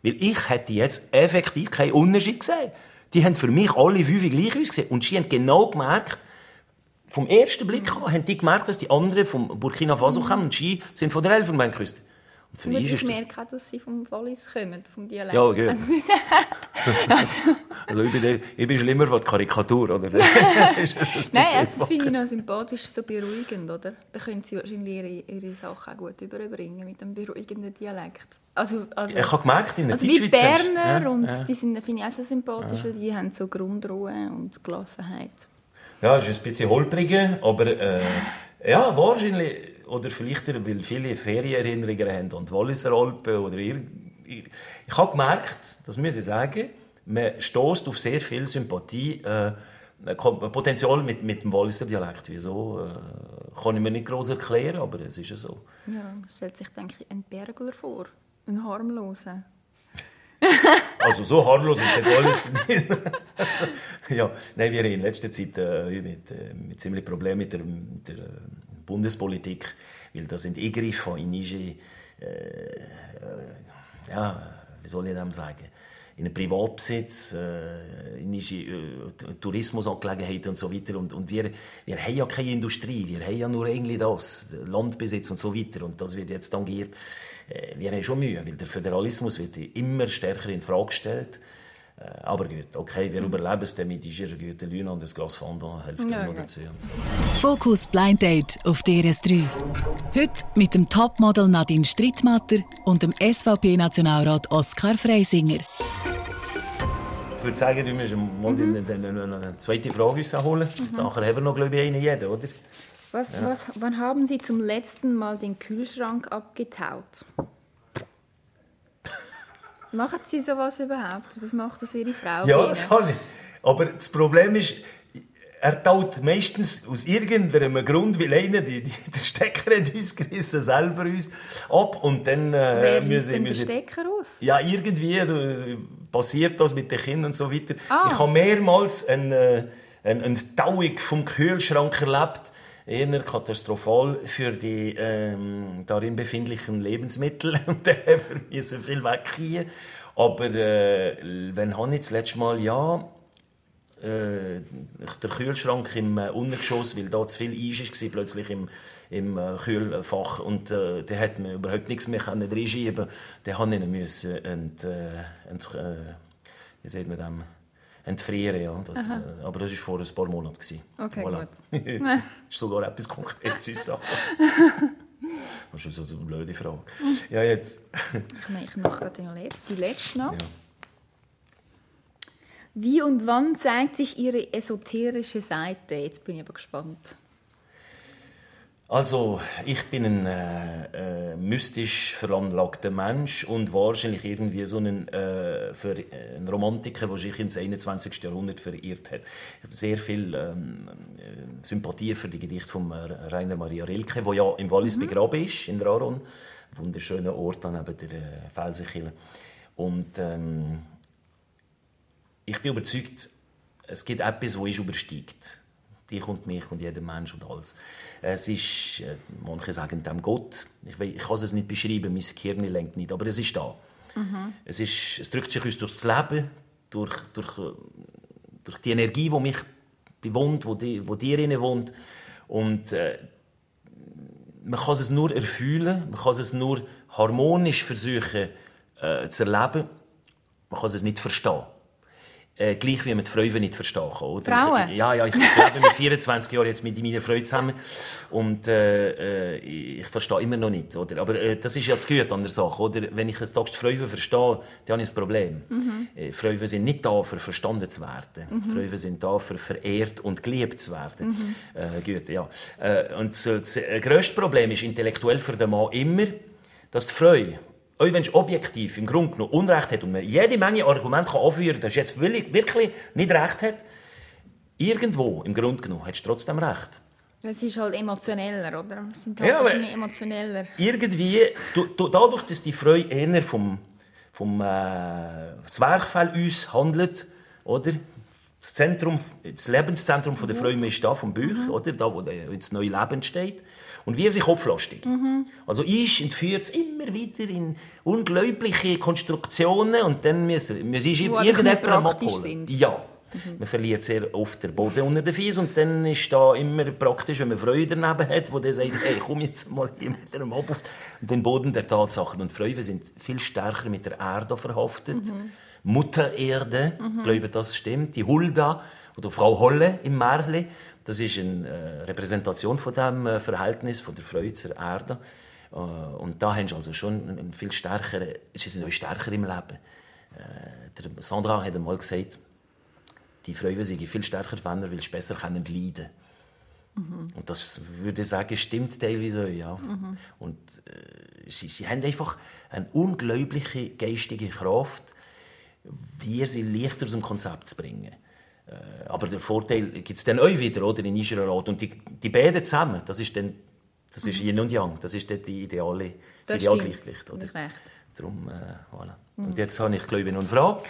Weil ich hätte jetzt effektiv keinen Unterschied gesehen. Die haben für mich alle fünf gleich ausgesehen. Und sie haben genau gemerkt, vom ersten Blick an, haben die gemerkt, dass die anderen vom Burkina Faso kommen und sie sind von der Elfenbeinküste. Und für
Und
mich
ich
ist
merke auch, dass sie vom Wallis kommen, vom Dialekt.
Ja, gut.
Also,
also ich, bin, ich bin schlimmer als die Karikatur, oder? Ist das
Nein, also das finde ich noch sympathisch, so beruhigend, oder? Da können sie wahrscheinlich ihre, ihre Sachen auch gut überbringen mit dem beruhigenden Dialekt. Also, also,
ich habe gemerkt, in der
also wie
Deutschschweizer-
Berner,
ja,
und
ja.
die sind, finde ich auch so sympathisch, ja. Weil die haben so Grundruhe und Gelassenheit.
Ja, es ist ein bisschen holpriger, aber äh, ja, wahrscheinlich, oder vielleicht, weil viele Ferienerinnerungen haben an die Walliser Alpen oder ir- ich, ich habe gemerkt, das muss ich sagen, man stößt auf sehr viel Sympathie, äh, Potenzial mit, mit dem Walliser Dialekt. Wieso? Äh, kann ich mir nicht groß erklären, aber es ist ja so.
Ja, es stellt sich, denke ich, ein Bergler vor, ein harmloser.
Also so harmlos ist der Wallis nicht. Ja, nein, wir haben in letzter Zeit äh, mit, äh, mit ziemlich Problemen mit der, mit der äh, Bundespolitik, weil da sind Eingriffe in Niger, äh, äh, ja, wie soll ich das sagen, in einen Privatbesitz, äh, in Niger, äh, Tourismusangelegenheiten und so weiter. Und, und wir, wir haben ja keine Industrie, wir haben ja nur eigentlich das, Landbesitz und so weiter. Und das wird jetzt tangiert. Wir haben schon Mühe, weil der Föderalismus wird immer stärker in Frage gestellt. Aber gut, okay, wir überleben es dann mit dieser guten Lüne und das Glas Fondant hilft
ja,
noch dazu. Und so.
Fokus Blind Date auf D R S drei. Heute mit dem Topmodel Nadine Strittmatter und dem S V P-Nationalrat Oskar Freisinger.
Ich würde sagen, wir müssen mal mhm. eine zweite Frage holen. Mhm. Nachher haben wir noch, glaube ich, eine jeder, oder?
Was,
ja.
was, wann haben Sie zum letzten Mal den Kühlschrank abgetaut? Machen Sie sowas überhaupt? Das macht das Ihre Frau?
Ja, das habe ich. Aber das Problem ist, er taut meistens aus irgendeinem Grund, weil einer die, die, der Stecker hat uns gerissen, selber uns ab. Und dann, äh,
Wer
müssen,
denn
müssen,
den Stecker aus?
Ja, irgendwie äh, passiert das mit den Kindern und so weiter.
Ah.
Ich habe mehrmals eine, eine, eine Tauung vom Kühlschrank erlebt. Eher katastrophal für die ähm, darin befindlichen Lebensmittel. Und da müssen wir viel wegkriegen. Aber äh, wenn habe ich das letzte Mal ja äh, der Kühlschrank im äh, Untergeschoss, weil da zu viel Eis war, plötzlich im, im äh, Kühlfach. Und äh, da hat man überhaupt nichts mehr reinschieben. Da musste ich ihn müssen ent, äh, ent, äh, wie sagt man das? Entfrieren, ja. Das, äh, aber das war vor ein paar Monaten.
Okay,
voilà.
gut.
Das ist sogar etwas Konkretes. Das ist so eine blöde Frage. Ja, jetzt.
Ich mache gerade die letzte noch.
Ja.
Wie und wann zeigt sich Ihre esoterische Seite? Jetzt bin ich aber gespannt.
Also, ich bin ein äh, äh, mystisch veranlagter Mensch und wahrscheinlich irgendwie so ein, äh, für, äh, ein Romantiker, der sich ins einundzwanzigsten Jahrhundert verirrt hat. Ich habe sehr viel ähm, äh, Sympathie für die Gedichte von Rainer Maria Rilke, der ja im Wallis mhm. begraben ist, in Raron. Ein wunderschöner Ort neben der äh, Felsenkirche. Und ähm, ich bin überzeugt, es gibt etwas, das übersteigt. Dich und mich und jeder Mensch und alles. Es ist, äh, manche sagen dem Gott. Ich, weiß, ich kann es nicht beschreiben, mein Gehirn lenkt nicht, aber es ist da. Mhm. Es, ist, es drückt sich uns durch das Leben, durch, durch, durch die Energie, die mich bewohnt, die, die dir inne wohnt. Und äh, man kann es nur erfühlen, man kann es nur harmonisch versuchen äh, zu erleben. Man kann es nicht verstehen. Äh, gleich wie man die Freude nicht verstehen kann. Oder?
Frauen?
Ja, ja, ich lebe mit vierundzwanzig Jahren jetzt mit meiner Freude zusammen und äh, ich verstehe immer noch nicht. Oder? Aber äh, das ist ja das Gute an der Sache. Oder? Wenn ich das Tag Freude verstehe, dann habe ich ein Problem. Mhm. Äh, Freude sind nicht da, für verstanden zu werden. Mhm. Freude sind da, für verehrt und geliebt zu werden. Mhm. Äh, gut, ja. Äh, und so, das äh, grösste Problem ist intellektuell für den Mann immer, dass die Freude, auch wenn es objektiv im Grunde genommen Unrecht hat und man jede Menge Argumente kann anführen kann, dass es jetzt wirklich nicht recht hat, irgendwo im Grunde genommen hat es trotzdem recht.
Es ist halt emotioneller, oder? Es sind halt
ja,
emotioneller. Irgendwie,
du, du, dadurch, dass die Freude eher vom, vom äh, Zwerchfell uns handelt, oder? das Zentrum, das Lebenszentrum der Freude ist da vom Buch, mhm. oder? Da, wo das neue Leben entsteht. Und wir sind kopflastig. Mhm. Also ich entführt es immer wieder in unglaubliche Konstruktionen und dann müssen wir irgendjemand abholen. Ja. Mhm. Man verliert sehr oft den Boden unter den Füßen und dann ist da immer praktisch, wenn man Freude daneben hat, wo der sagt, hey, komm jetzt mal hier mit einem Ab auf den Boden der Tatsachen. Und Freude sind viel stärker mit der Erde verhaftet. Mhm. Mutter Erde, mhm. ich glaube, das stimmt. Die Hulda oder Frau Holle im Märchen, das ist eine äh, Repräsentation von dem äh, Verhältnis von der Freude zur Erde. Äh, und da haben sie also schon einen viel stärkeren, ist es noch stärker im Leben. Äh, der Sandra hat einmal gesagt, die Freude sei viel stärker, wenn er will, besser können leiden. Mhm. Und das würde ich sagen, stimmt teilweise auch, ja. Mhm. Und äh, sie, sie haben einfach eine unglaubliche geistige Kraft, wie sie leichter aus dem Konzept zu bringen. Äh, aber der Vorteil gibt es dann auch wieder, oder, in Ischerarat. Und die, die beiden zusammen, das ist dann, das ist mhm. Yin und Yang, das ist dann die ideale, das Idealgleichgewicht. Oder? Darum, äh, voilà. mhm. Und jetzt habe ich, glaube ich, noch eine Frage.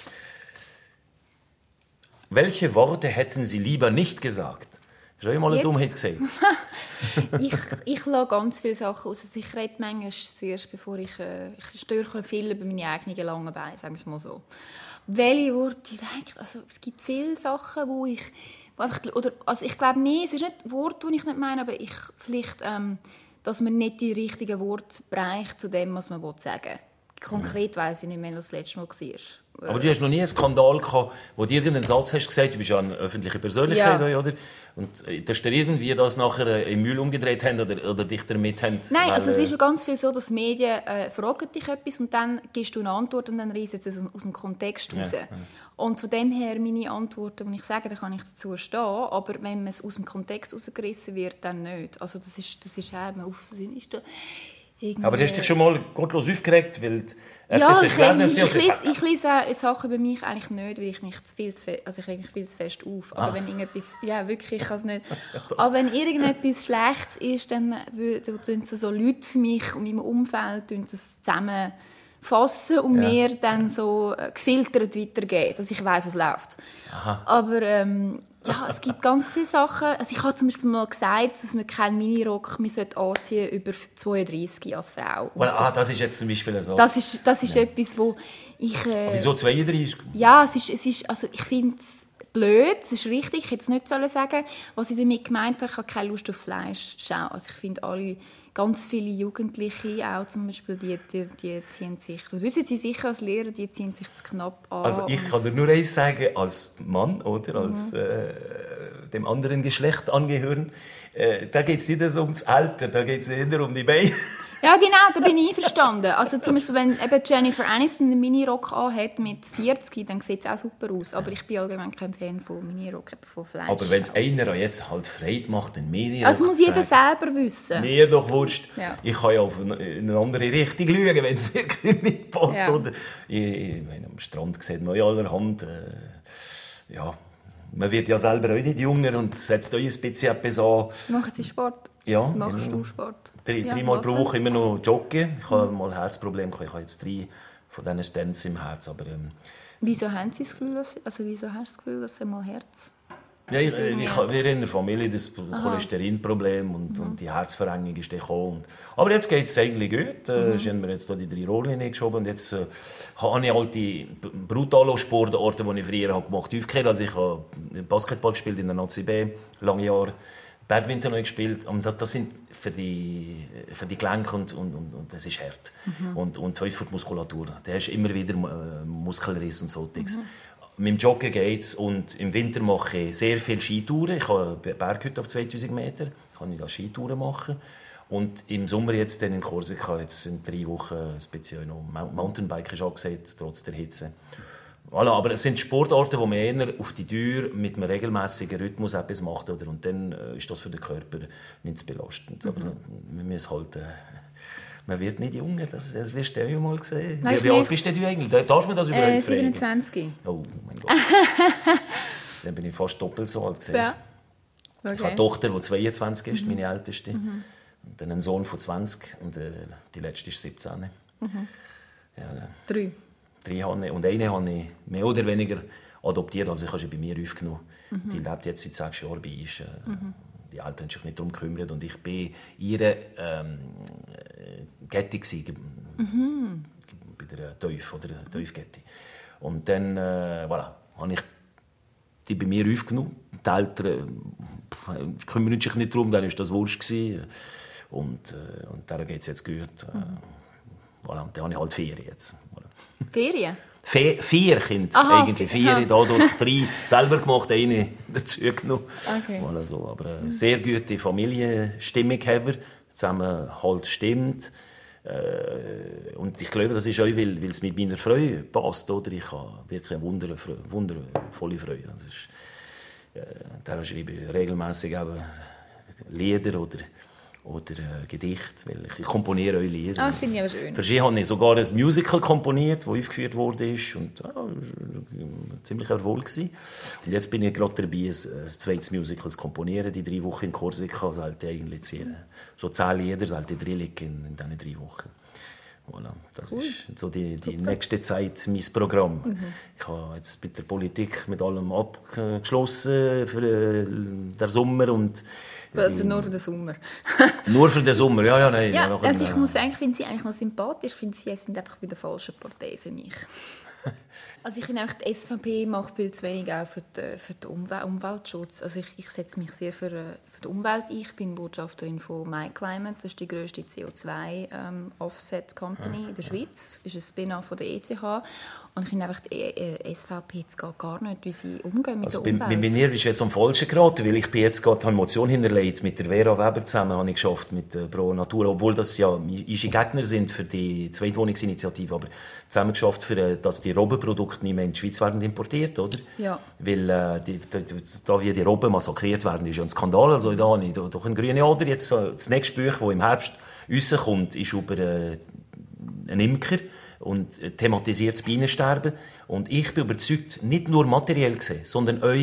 Welche Worte hätten Sie lieber nicht gesagt? Hast du mal eine Dummheit gesagt?
ich, ich lasse ganz viele Sachen aus. Also ich rede manchmal zuerst, bevor ich... Äh, ich störe viel über meine eigenen langen Beine, sagen wir es mal so. Welche Worte direkt... Also es gibt viele Sachen, wo ich... Wo einfach, oder, also ich glaube mehr, es ist nicht Worte, die ich nicht meine, aber ich vielleicht... Ähm, dass man nicht die richtigen Worte bereicht zu dem, was man sagen will. Konkret weiss ich nicht mehr, was das letzte Mal war.
Aber du hast noch nie einen Skandal gehabt, wo du irgendeinen Satz hast gesagt, du bist ja eine öffentliche Persönlichkeit, ja. oder? Und dass dir irgendwie das nachher im Müll umgedreht haben oder, oder dich damit haben...
Nein, also es ist ja ganz viel so, dass die Medien äh, fragen dich etwas und dann gibst du eine Antwort und dann reissen sie es aus dem Kontext raus. Ja, ja. Und von dem her, meine Antworten, die ich sage, da kann ich dazu stehen, aber wenn man es aus dem Kontext rausgerissen wird, dann nicht. Also das ist, das ist eben auf... Ist da irgendwie... Aber
du hast dich schon mal gottlos aufgeregt, weil...
Ja, ich, ich, ich, lese, ich lese auch Sachen über mich eigentlich nicht, weil ich mich zu viel zu, also ich reg mich viel zu fest auf. Aber ah. wenn irgendetwas, ja wirklich, ich kann es nicht. Aber wenn irgendetwas Schlechtes ist, dann tun so Leute für mich und meinem Umfeld das zusammenfassen und ja. mir dann so gefiltert weitergeben, dass ich weiss, was läuft. Aha. Aber ähm, ja, es gibt ganz viele Sachen. Also ich habe zum Beispiel mal gesagt, dass man keinen Minirock mehr anziehen über zweiunddreißig als Frau.
Well, das, ah, das ist jetzt zum Beispiel so.
Das ist, das ist ja. etwas, wo ich... Äh,
wieso zweiunddreißig?
Ja, es ist, es ist, also ich finde es blöd, es ist richtig, ich hätte es nicht sagen sollen. Was ich damit gemeint habe, ich habe keine Lust auf Fleisch schauen. Also ich finde alle... Ganz viele Jugendliche, auch zum Beispiel, die, die, die ziehen sich, das wissen Sie sicher als Lehrer, die ziehen sich zu knapp an.
Also ich kann dir nur eins sagen, als Mann oder als mhm. äh, dem anderen Geschlecht angehören, äh, da geht es nicht so ums Alter, da geht es eher um die Beine.
Ja, genau, da bin ich einverstanden. Also zum Beispiel, wenn eben Jennifer Aniston einen Minirock anhat mit vierzig, dann sieht es auch super aus. Aber ich bin allgemein kein Fan von Minirock, von Fleisch.
Aber wenn es einer jetzt halt Freude macht, einen Minirock
also muss jeder selber wissen.
Mir doch wurscht. Ja. Ich kann ja auf eine, eine andere Richtung schauen, wenn es wirklich nicht passt. Ja. Oder ich, ich meine, am Strand sieht man ja allerhand. Äh, ja, man wird ja selber auch nicht jünger und setzt euch ein bisschen etwas an.
Machen Sie Sport?
Ja.
Machst ja. du Sport?
Drei, ja, dreimal pro Woche immer noch joggen. Ich habe mal ein Herzproblem. Ich habe jetzt drei von diesen Stents im Herz. Aber, ähm,
wieso haben Sie das Gefühl, dass, also wieso hast du das Gefühl, dass Sie mal Herz...
Ja, ich, ich habe in der Familie das Cholesterinproblem und, mhm. und die Herzverengung ist gekommen. Aber jetzt geht es eigentlich gut. Mhm. Ich habe mir jetzt die drei Rohrlinien geschoben und jetzt äh, habe ich halt die Brutalo-Sportorte, die ich früher habe gemacht habe, aufgehört. Also ich habe Basketball gespielt in der Nazi B, lange Jahre. Badminton habe ich gespielt und das, das sind für die, für die Gelenke und, und, und, und das ist hart. Mhm. Und, und für die Muskulatur. Da hast du immer wieder äh, Muskelriss und so. Mhm. Mit dem Joggen geht es und im Winter mache ich sehr viele Skitouren. Ich habe eine Berghütte auf zweitausend Meter, kann ich da Skitouren machen. Und im Sommer jetzt dann in Korsika, jetzt in drei Wochen speziell noch Mountainbike ist angesagt, trotz der Hitze. Voilà, aber es sind Sportarten, wo man eher auf die Tür mit einem regelmäßigen Rhythmus etwas macht. Oder? Und dann äh, ist das für den Körper nicht zu belastend. Mhm. Aber wir müssen halt... Äh, man wird nicht jünger, das, das wirst du ja mal sehen. Nein, wie alt bist du eigentlich? Darf man das überhaupt
äh, siebenundzwanzig.
Oh mein Gott. Dann bin ich fast doppelt so alt.
Ja.
Okay. Ich habe eine Tochter, die zweiundzwanzig ist, mhm. meine älteste. Mhm. Und dann einen Sohn von zwanzig und äh, die letzte ist siebzehn. Mhm. Ja,
Drei.
Drei habe ich. Und eine habe ich mehr oder weniger adoptiert. Also ich habe sie bei mir aufgenommen. Mhm. Die lebt jetzt seit sechs Jahren bei uns. Mhm. Die Eltern haben sich nicht darum gekümmert und ich war ihre ähm, Getty mhm. bei der Teuf oder der Teuf-Getty. Und dann äh, voilà, habe ich die bei mir aufgenommen. Die Eltern äh, kümmern sich nicht darum, dann war das Wurscht. Und, äh, und darum geht es jetzt gut. Mhm. Äh, voilà, dann habe ich halt Ferien jetzt. Voilà.
Ferien?
Fe- vier Kinder, Aha, eigentlich. Vier, da durch drei selber gemacht, eine dazu genommen. Okay. Voilà, so. Aber eine sehr gute Familienstimmung haben wir. Zusammenhalt stimmt. Äh, und ich glaube, das ist auch, weil, weil es mit meiner Freude passt. Oder? Ich habe wirklich eine wundervolle, wundervolle Freude. Das ist, äh, da schreibe ich regelmässig Lieder oder oder äh, Gedicht, weil ich komponiere eure Lieder.
Ah, das finde ich aber schön.
Für sie habe ich sogar ein Musical komponiert, das aufgeführt wurde und ah, das war ein ziemlicher Erfolg gewesen. Und jetzt bin ich gerade dabei, ein, ein zweites Musical zu komponieren, die drei Wochen in Korsika, also halt eigentlich so zehn Lieder, also drei liegen in diesen drei Wochen. Voilà, das cool. Ist so die, die nächste Zeit mein Programm. Mhm. Ich habe jetzt mit der Politik mit allem abgeschlossen für den Sommer und
also nur für den Sommer.
Nur für den Sommer, ja, ja, nein.
Ja, also ich muss sagen, ich finde sie eigentlich noch sympathisch. Ich finde, sie sind einfach bei der falschen Partei für mich. Also ich finde auch, die S V P macht viel zu wenig auch für, die, für den Umwel- Umweltschutz. Also ich, ich setze mich sehr für, für die Umwelt ein. Ich bin Botschafterin von MyClimate. Das ist die grösste C O zwei Offset Company in der Schweiz. Das ist ein Spin-off von der E C H. Und ich finde einfach, die S V P jetzt geht gar nicht, wie sie umgehen mit
also
der Umwelt.
Bei mir ist es am Falschen geraten, weil ich bin jetzt gerade eine Motion hinterlegt mit der Vera Weber zusammen, habe ich geschafft mit der Pro Natura, obwohl das ja unsere Gegner sind für die Zweitwohnungsinitiative, aber zusammen geschafft, für, dass die Robbenprodukte nicht mehr in die Schweiz werden importiert, oder? Ja. Weil äh, die, die, da wie die Robben massakriert werden, ist ja ein Skandal. Also da habe ich durch einen grünen Oder jetzt äh, das nächste Buch, das im Herbst rauskommt, ist über äh, einen Imker und thematisiert das Bienensterben. Und ich bin überzeugt, nicht nur materiell gesehen, sondern auch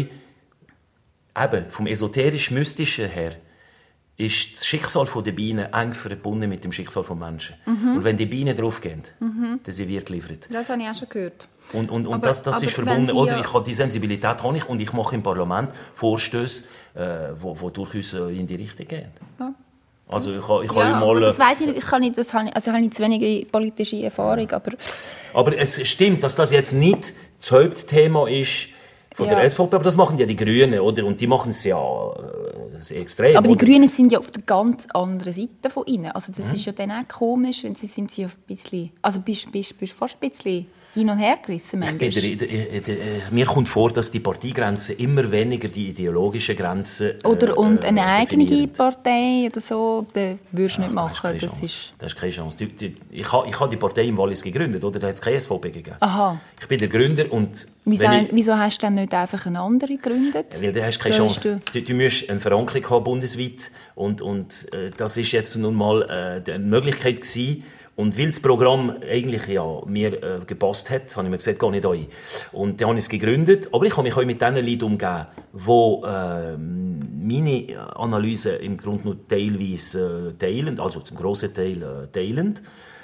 eben vom esoterisch-mystischen her, ist das Schicksal der Bienen eng verbunden mit dem Schicksal des Menschen. Mhm. Und wenn die Bienen draufgehen, mhm. dann sind wir geliefert.
Das habe ich auch schon gehört.
Und, und, und aber, das, das ist verbunden. Oder ich habe die Sensibilität habe ich, und ich mache im Parlament Vorstöße, äh, wo, wo durchaus in die Richtung gehen. Ja. Also ich, ich
ja,
habe mal,
das weiss ich nicht. Ich kann nicht, das habe ich, also ich habe nicht zu wenig politische Erfahrung, aber...
Aber es stimmt, dass das jetzt nicht das Hauptthema ist von ja. der S V P, aber das machen ja die Grünen, oder? Und die machen es ja äh, extrem.
Aber die
oder?
Grünen sind ja auf der ganz anderen Seite von ihnen. Also das hm. ist ja dann auch komisch, wenn sie sind sie ein bisschen... Also bist du fast ein bisschen... hin und her gerissen manchmal.
Der, der, der, mir kommt vor, dass die Parteigrenzen immer weniger die ideologischen Grenzen äh,
oder und eine eigene definieren. Partei oder so, das würdest du nicht machen.
Da hast, das ist das ist keine Chance. Die, die, ich habe ich ha die Partei im Wallis gegründet, oder? Da hat es keine S V P gegeben.
Aha.
Ich bin der Gründer und...
Wieso, ich, wieso hast du dann nicht einfach eine andere gegründet?
Weil da hast du keine da Chance. Du, du, du musst eine Verankerung haben bundesweit und, und äh, das ist jetzt nun mal äh, eine Möglichkeit gewesen. Und weil das Programm eigentlich ja, mir äh, gepasst hat, habe ich mir gesagt, geh nicht ein. Und dann habe ich es gegründet. Aber ich habe mich auch mit den Leuten umgeben, die äh, meine Analyse im Grunde nur teilweise äh, teilen, also zum grossen Teil äh, teilen.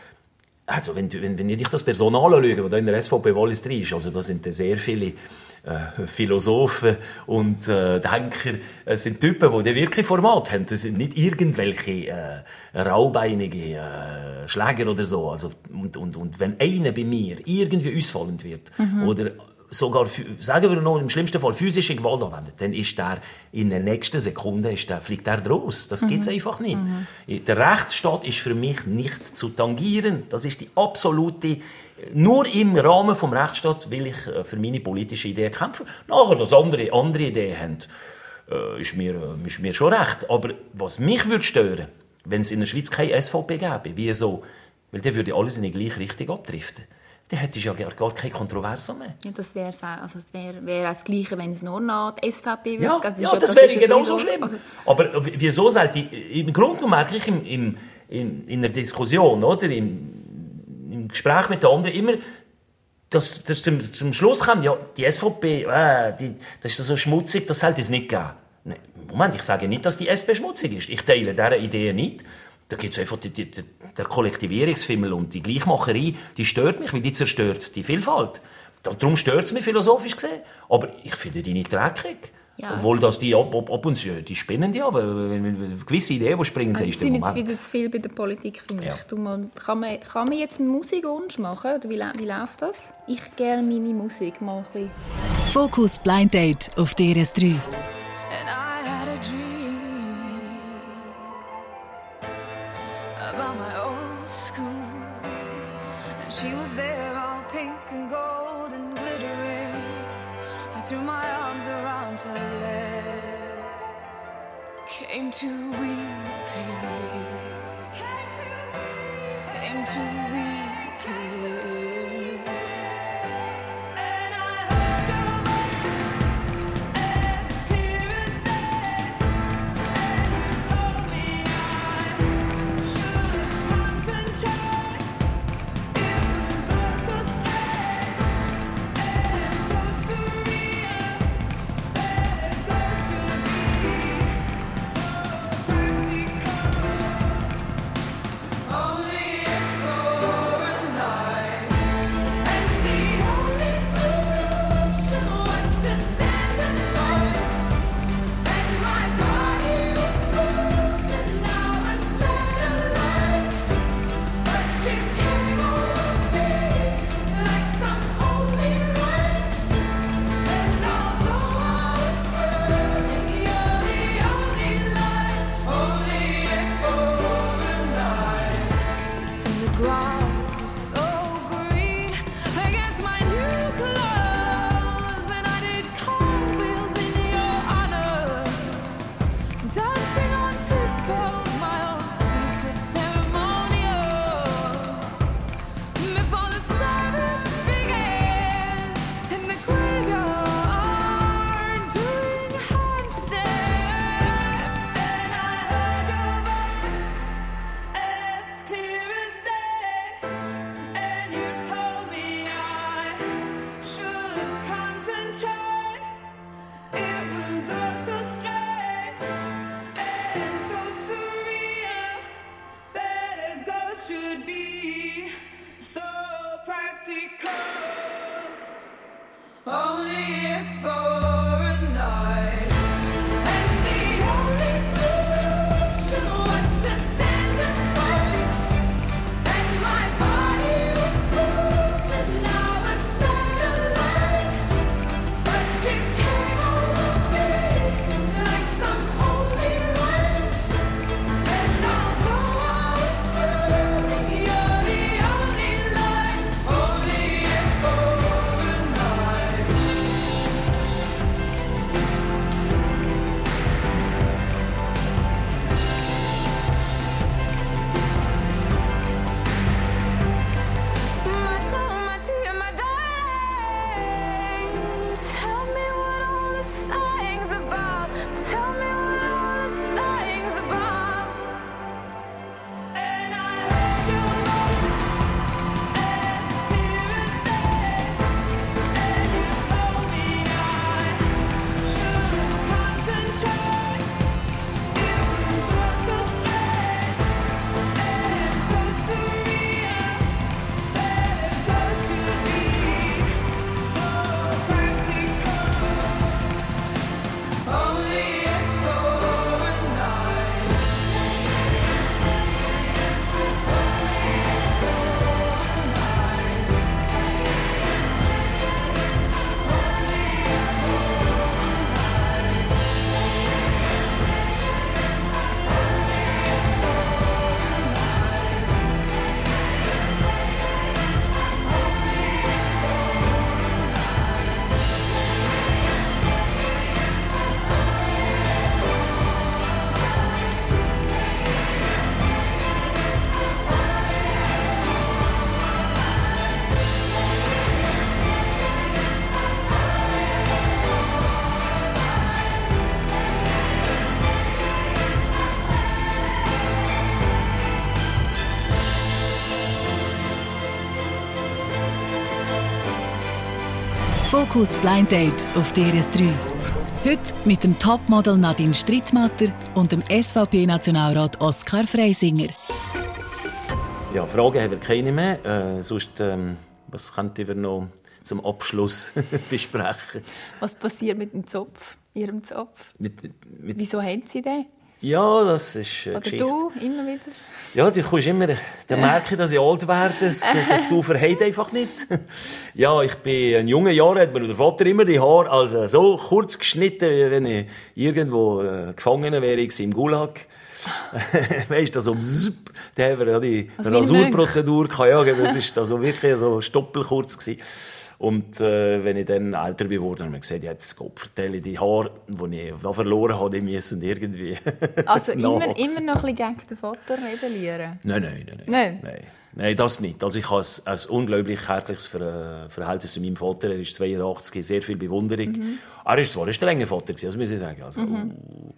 Also wenn, wenn, wenn ich das Personal anschaue, das da in der S V P Wallis drin ist, also da sind sehr viele äh, Philosophen und äh, Denker, es sind Typen, die wirklich Format haben. Das sind nicht irgendwelche äh, raubeinige äh, Schläger oder so. Also, und, und, und wenn einer bei mir irgendwie ausfallend wird mhm. oder sogar, sagen wir noch, im schlimmsten Fall physische Gewalt anwendet, dann ist der in der nächsten Sekunde ist der, fliegt der draus. Das mhm. gibt es einfach nicht. Mhm. Der Rechtsstaat ist für mich nicht zu tangieren. Das ist die absolute... Nur im Rahmen des Rechtsstaats will ich für meine politische Idee kämpfen. Nachher, dass andere andere Ideen haben, ist mir, ist mir schon recht. Aber was mich würde stören, wenn es in der Schweiz keine S V P gäbe, wie so, weil dann würde alles in die gleiche Richtung abdriften. Dann hättest du ja gar, gar keine Kontroverse mehr.
Ja, das wäre also wär, wär das Gleiche, wenn es nur noch die S V P würde.
Ja,
also,
ja, das, das wäre genauso schlimm. Also, aber wieso sollte ich, im Grunde genommen merke ich im, im, in, in der Diskussion, oder, im, im Gespräch mit den anderen immer, dass, dass zum, zum Schluss kommt, ja, die S V P, äh, die, das ist so schmutzig, das sollte es nicht geben. Nein, Moment, ich sage nicht, dass die S P schmutzig ist. Ich teile diese Idee nicht. Da gibt es einfach die, die, die, der Kollektivierungsfimmel und die Gleichmacherei, die stört mich, weil die zerstört die Vielfalt. Darum stört es mich philosophisch gesehen. Aber ich finde die nicht dreckig. Ja, obwohl das die ab, ab, ab und zu, die spinnen ja, weil gewisse Ideen, die springen,
also
ist
der Moment. Das ist wieder zu viel bei der Politik für mich. Ja. Du mal, kann, man, kann man jetzt einen Musikwunsch machen? Oder wie, wie läuft das? Ich gerne meine Musik mal ein bisschen.
Fokus Blind Date auf D R S drei.
And I had a dream about my old school. And she was there all pink and gold and glittering. I threw my arms around her legs, came to weeping, came to weeping. And I heard your voice as clear as day, and you told me I should concentrate. It was all so strange and so surreal. Let go should be so practical. Only for a night, and the only solution was to stand and fight. And my body was bruised, and I was set alive. But you came over me like some holy rain. And although I was burning, you're the only light, only for a night. And the grass was so green against my new clothes, and I did cartwheels in your honor, dancing on tiptoes, my own secret ceremonials. Before the service began in the graveyard, doing handstands, and I heard your voice as clear as day, and you told me I should concentrate. It was all so strange and so surreal that a ghost should be so practical. Only for a night. And the only solution was to stand and fight. And my body was bruised, and I was set alive. But you came over me like some holy rain. And although I was burning, you're the only light, only for a night. My tongue, my tear, my darling, tell me what all this sighing's about. Tell me what all this sighing's about. And I heard your voice as clear as day, and you told me I should concentrate. It was all so strange and so surreal that a ghost should be so practical. Only for a night.
Fokus Blind Date auf D R S drei. Heute mit dem Topmodel Nadine Strittmatter und dem S V P-Nationalrat Oskar Freisinger.
Ja, Fragen haben wir keine mehr. Äh, sonst, ähm, was könnten wir noch zum Abschluss besprechen.
Was passiert mit dem Zopf, Ihrem Zopf?
Mit, mit,
Wieso haben Sie den?
Ja, das ist eine
Oder
Geschichte.
du, immer wieder?
Ja, du kommst immer, dann merke ich, dass ich alt werde, das, das du verheilt einfach nicht. Ja, ich bin in jungen Jahren, hat mir der Vater immer die Haare also so kurz geschnitten, wie wenn ich irgendwo äh, gefangen wäre, ich im Gulag. Weißt du, so zip, da haben wir ja die
also
Rasurprozedur gehabt. Ja, das ist da so wirklich so stoppelkurz gewesen. Und äh, wenn ich dann älter geworden habe, habe ich gesagt, jetzt Gott vertelle, die Haare, die ich da verloren habe, die müssen irgendwie
Also immer, immer noch ein bisschen gegen den Vater rebellieren?
Nein, nein, nein.
Nein?
Nein, nein das nicht. Also ich habe ein, ein unglaublich herzliches Verhältnis zu meinem Vater. Er ist zweiundachtzig, sehr viel Bewunderung. Mhm. Er war zwar ein strenger Vater, das muss ich sagen. Also, mhm.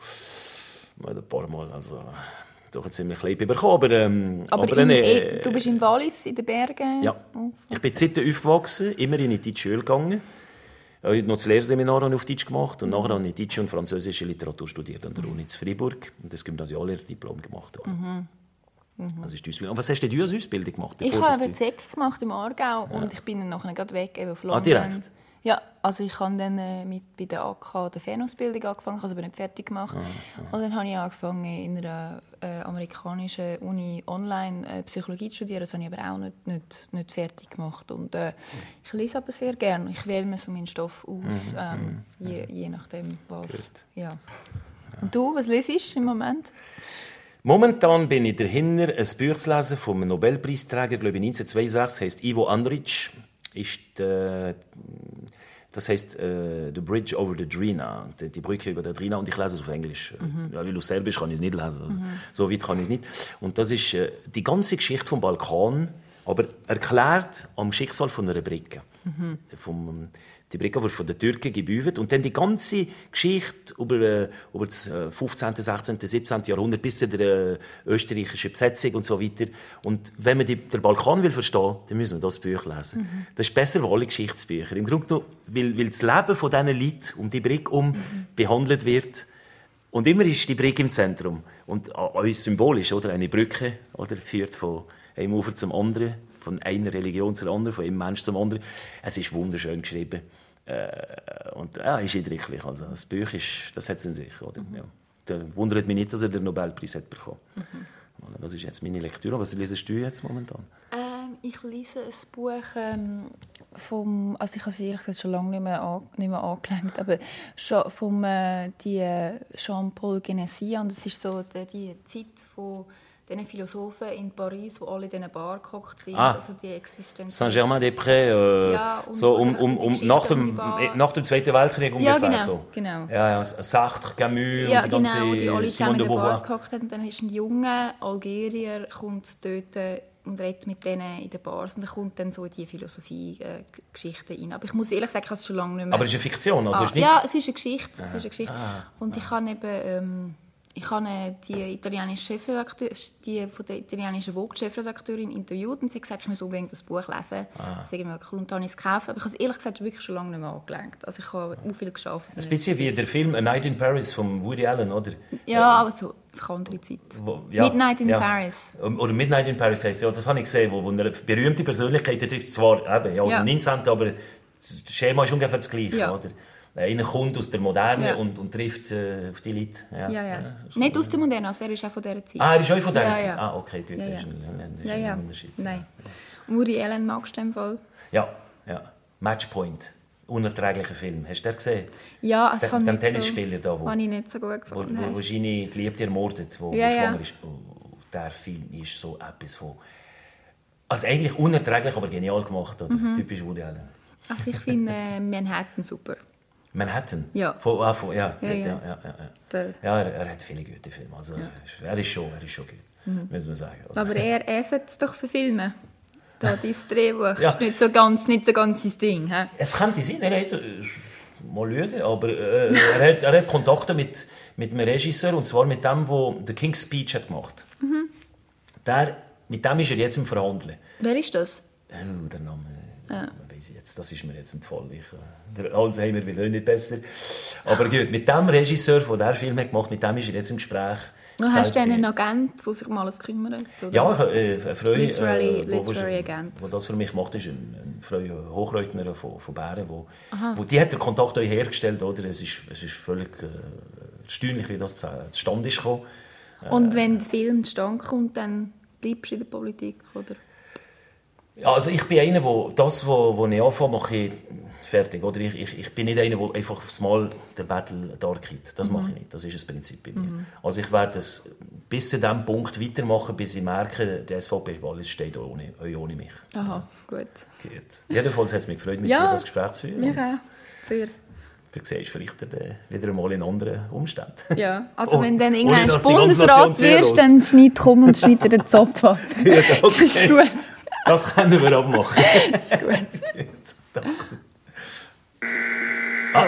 uh, ein paar Mal, also... doch ein ziemlich Leib bekommen, aber... Ähm,
aber
aber
in,
äh,
du bist im Wallis, in den Bergen?
Ja. Ich bin seit aufgewachsen, immer in die deutsche Schule gegangen. Ich habe noch das Lehrseminar auf Deutsch gemacht und mhm. nachher habe ich deutsche und französische Literatur studiert an der Uni in Freiburg und das Gymnasiallehrdiplom gemacht. Mhm. Mhm. Das ist die Ausbildung. Und was hast du als Ausbildung gemacht?
Ich habe eine Z E C gemacht im Aargau ja. und ich bin dann nachher gerade weg auf London.
Ah, direkt?
Ja, also ich habe dann äh, mit, bei der A K der Fernausbildung angefangen, ich habe es aber nicht fertig gemacht. Ah, ah. Und dann habe ich angefangen in einer äh, amerikanischen Uni online äh, Psychologie zu studieren. Das habe ich aber auch nicht, nicht, nicht fertig gemacht. Und, äh, ich lese aber sehr gerne. Ich wähle mir so meinen Stoff aus, ähm, je, je nachdem was. Ja. Und du, was lesest du im Moment?
Momentan bin ich dahinter, ein Buch zu lesen vom Nobelpreisträger, glaube ich neunzehnhundertzweiundsechzig, heißt Ivo Andrić. Ist, äh, das heisst äh, The Bridge over the Drina, die, die Brücke über der Drina, und ich lese es auf Englisch. Mhm. Ja, weil auf Serbisch kann ich es nicht lesen, also, mhm. so weit kann ich es nicht. Und das ist äh, die ganze Geschichte vom Balkan, aber erklärt am Schicksal von einer Brücke. Mhm. Vom, die Brücke wurde von den Türken gebaut und dann die ganze Geschichte über, äh, über das fünfzehnten, sechzehnten, siebzehnten Jahrhundert bis zu der äh, österreichischen Besetzung und so weiter. Und wenn man die, den Balkan will verstehen, dann müssen wir das Buch lesen. Mhm. Das ist besser als alle Geschichtsbücher. Im Grunde genommen, weil, weil das Leben von diesen Leuten um die Brücke um mhm. behandelt wird. Und immer ist die Brücke im Zentrum. Und auch symbolisch, oder? Eine Brücke, oder, führt von einem Ufer zum anderen, von einer Religion zur anderen, von einem Mensch zum anderen. Es ist wunderschön geschrieben. Äh, und ja, ist eindrücklich. Also, das Buch ist, das hat es in sich. Oder? Mhm. Ja. Da wundert mich nicht, dass er den Nobelpreis hat bekommen. Mhm. Das ist jetzt meine Lektüre. Was lesest du jetzt momentan?
Ähm, ich lese ein Buch ähm, vom, also ich habe es ehrlich gesagt schon lange nicht mehr, an, nicht mehr angelenkt, aber schon vom äh, die Jean-Paul Genessian. Das ist so die, die Zeit von diesen Philosophen in Paris, die alle in diesen Bar gehockt sind.
Ah,
also die Existenz.
Saint-Germain-des-Prés, äh,
ja,
so um, um, um, nach, dem, nach dem Zweiten Weltkrieg ungefähr.
Ja, genau.
So.
genau.
Ja, ja, Sartre, Camus
ja,
und die
genau,
ganze
wo die alle zusammen in den
Beauvoir.
Bars gehockt haben. Dann ist ein junger Algerier, kommt dort und redet mit denen in den Bars. Und dann kommt dann so in die Philosophie-Geschichte rein. Aber ich muss ehrlich sagen, ich habe es schon lange nicht mehr...
Aber es ist eine Fiktion, also
ah,
ist nicht...
Ja, es ist eine Geschichte. Es ist eine Geschichte.
Ah,
und ich habe eben... Ähm, Ich habe die italienische Chefredakteur, die von der italienischen Vogue-Chefredakteurin interviewt und sie hat gesagt, ich muss unbedingt das Buch lesen. Ah. Das ist mir und dann habe ich es gekauft, aber ich habe es ehrlich gesagt wirklich schon lange nicht mehr angelenkt. Also ich habe auch viel geschafft.
Ein bisschen wie der Film A Night in Paris von Woody Allen, oder?
Ja, aber so auf eine andere Zeit.
Wo, ja,
Midnight in
ja.
Paris.
Oder Midnight in Paris heisst ja, das habe ich gesehen, wo, wo eine berühmte Persönlichkeit trifft, zwar eben, ja, aus ja. dem neunzehnten, aber das Schema ist ungefähr das Gleiche,
ja.
oder? Einer kommt aus der Moderne
ja.
und, und trifft äh, auf die Leute. Ja,
ja, ja.
ja
nicht aus der Moderne, also er ist auch von dieser Zeit.
Ah, er ist auch von dieser
ja,
Zeit?
Ja.
Ah, okay, gut,
ja, ja.
das ist ein, das ist
ja,
ein
ja.
Unterschied.
Nein. Und Woody Allen magst du in dem Fall?
Ja, ja. Matchpoint. Unerträglicher Film. Hast du den gesehen?
Ja, also ich habe
nicht Tennisspieler
so,
da, wo,
ich nicht so gut gefunden.
Wo, wo, wo seine Geliebte ermordet, wo,
ja,
wo schwanger
ja.
ist. Oh, der Film ist so etwas von... Also eigentlich unerträglich, aber genial gemacht. Oder? Mhm. Typisch Woody Allen.
Also ich finde äh, Manhattan super.
Manhattan?
Ja.
Von, ah, von, ja,
ja,
ja,
ja.
ja, ja, ja. ja er, er hat viele gute Filme. Also, ja. er, ist schon, er ist schon gut, mhm. muss man sagen. Also.
Aber er, er sollte es doch verfilmen. Da, dieses Drehbuch ja. ist nicht so ganz, nicht so ganz sein Ding. He?
Es könnte sein, er hat, mal lügen, aber äh, er, hat, er hat Kontakte mit, mit einem Regisseur, und zwar mit dem, der The King's Speech hat gemacht hat. Mhm. Der, mit dem ist er jetzt im Verhandeln.
Wer ist das?
Oh, der Name...
Ja.
Jetzt, das ist mir jetzt entfallen. Der Alzheimer will auch nicht besser. Aber gut, mit dem Regisseur, der diesen Film hat gemacht hat, mit dem ist er jetzt im Gespräch.
Und hast du einen Agent, der sich um alles kümmert? Oder?
Ja, äh, eine Frau,
Literary,
äh, wo,
literary Agent.
Wo das für mich macht, ist eine, eine Frau Hochreutner von, von Bären, wo, wo die hat den Kontakt auch hergestellt, oder? Es ist, es ist völlig äh, erstaunlich, wie das zustande ist gekommen.
Und wenn der Film zustande kommt, dann bleibst du in der Politik, oder?
Ja, also ich bin einer, der das, was ich anfange, mache ich fertig. Oder ich, ich, ich bin nicht einer, der einfach aufs Mal den Battle darkit. Das mhm. mache ich nicht. Das ist ein Prinzip bei mir. Mhm. Also ich werde es bis zu diesem Punkt weitermachen, bis ich merke, die S V P-Wahl steht auch ohne, auch ohne mich.
Aha, gut.
Gut. Jedenfalls hat es mich gefreut, mit
ja,
dir das Gespräch zu führen.
Mir auch. Sehr.
Du siehst vielleicht wieder einmal in anderen Umständen.
Ja, also
oh,
wenn dann irgendwann
ohne,
Bundesrat wirst, dann schneid komm und schneid dir den Zopf ab.
Gut, okay.
Das ist gut.
Das können wir abmachen.
Das ist gut.
Gut, danke. Ah.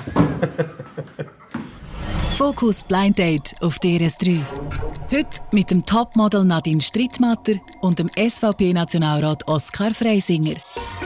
Fokus Blind Date auf D R S drei. Heute mit dem Topmodel Nadine Strittmatter und dem S V P-Nationalrat Oskar Freisinger.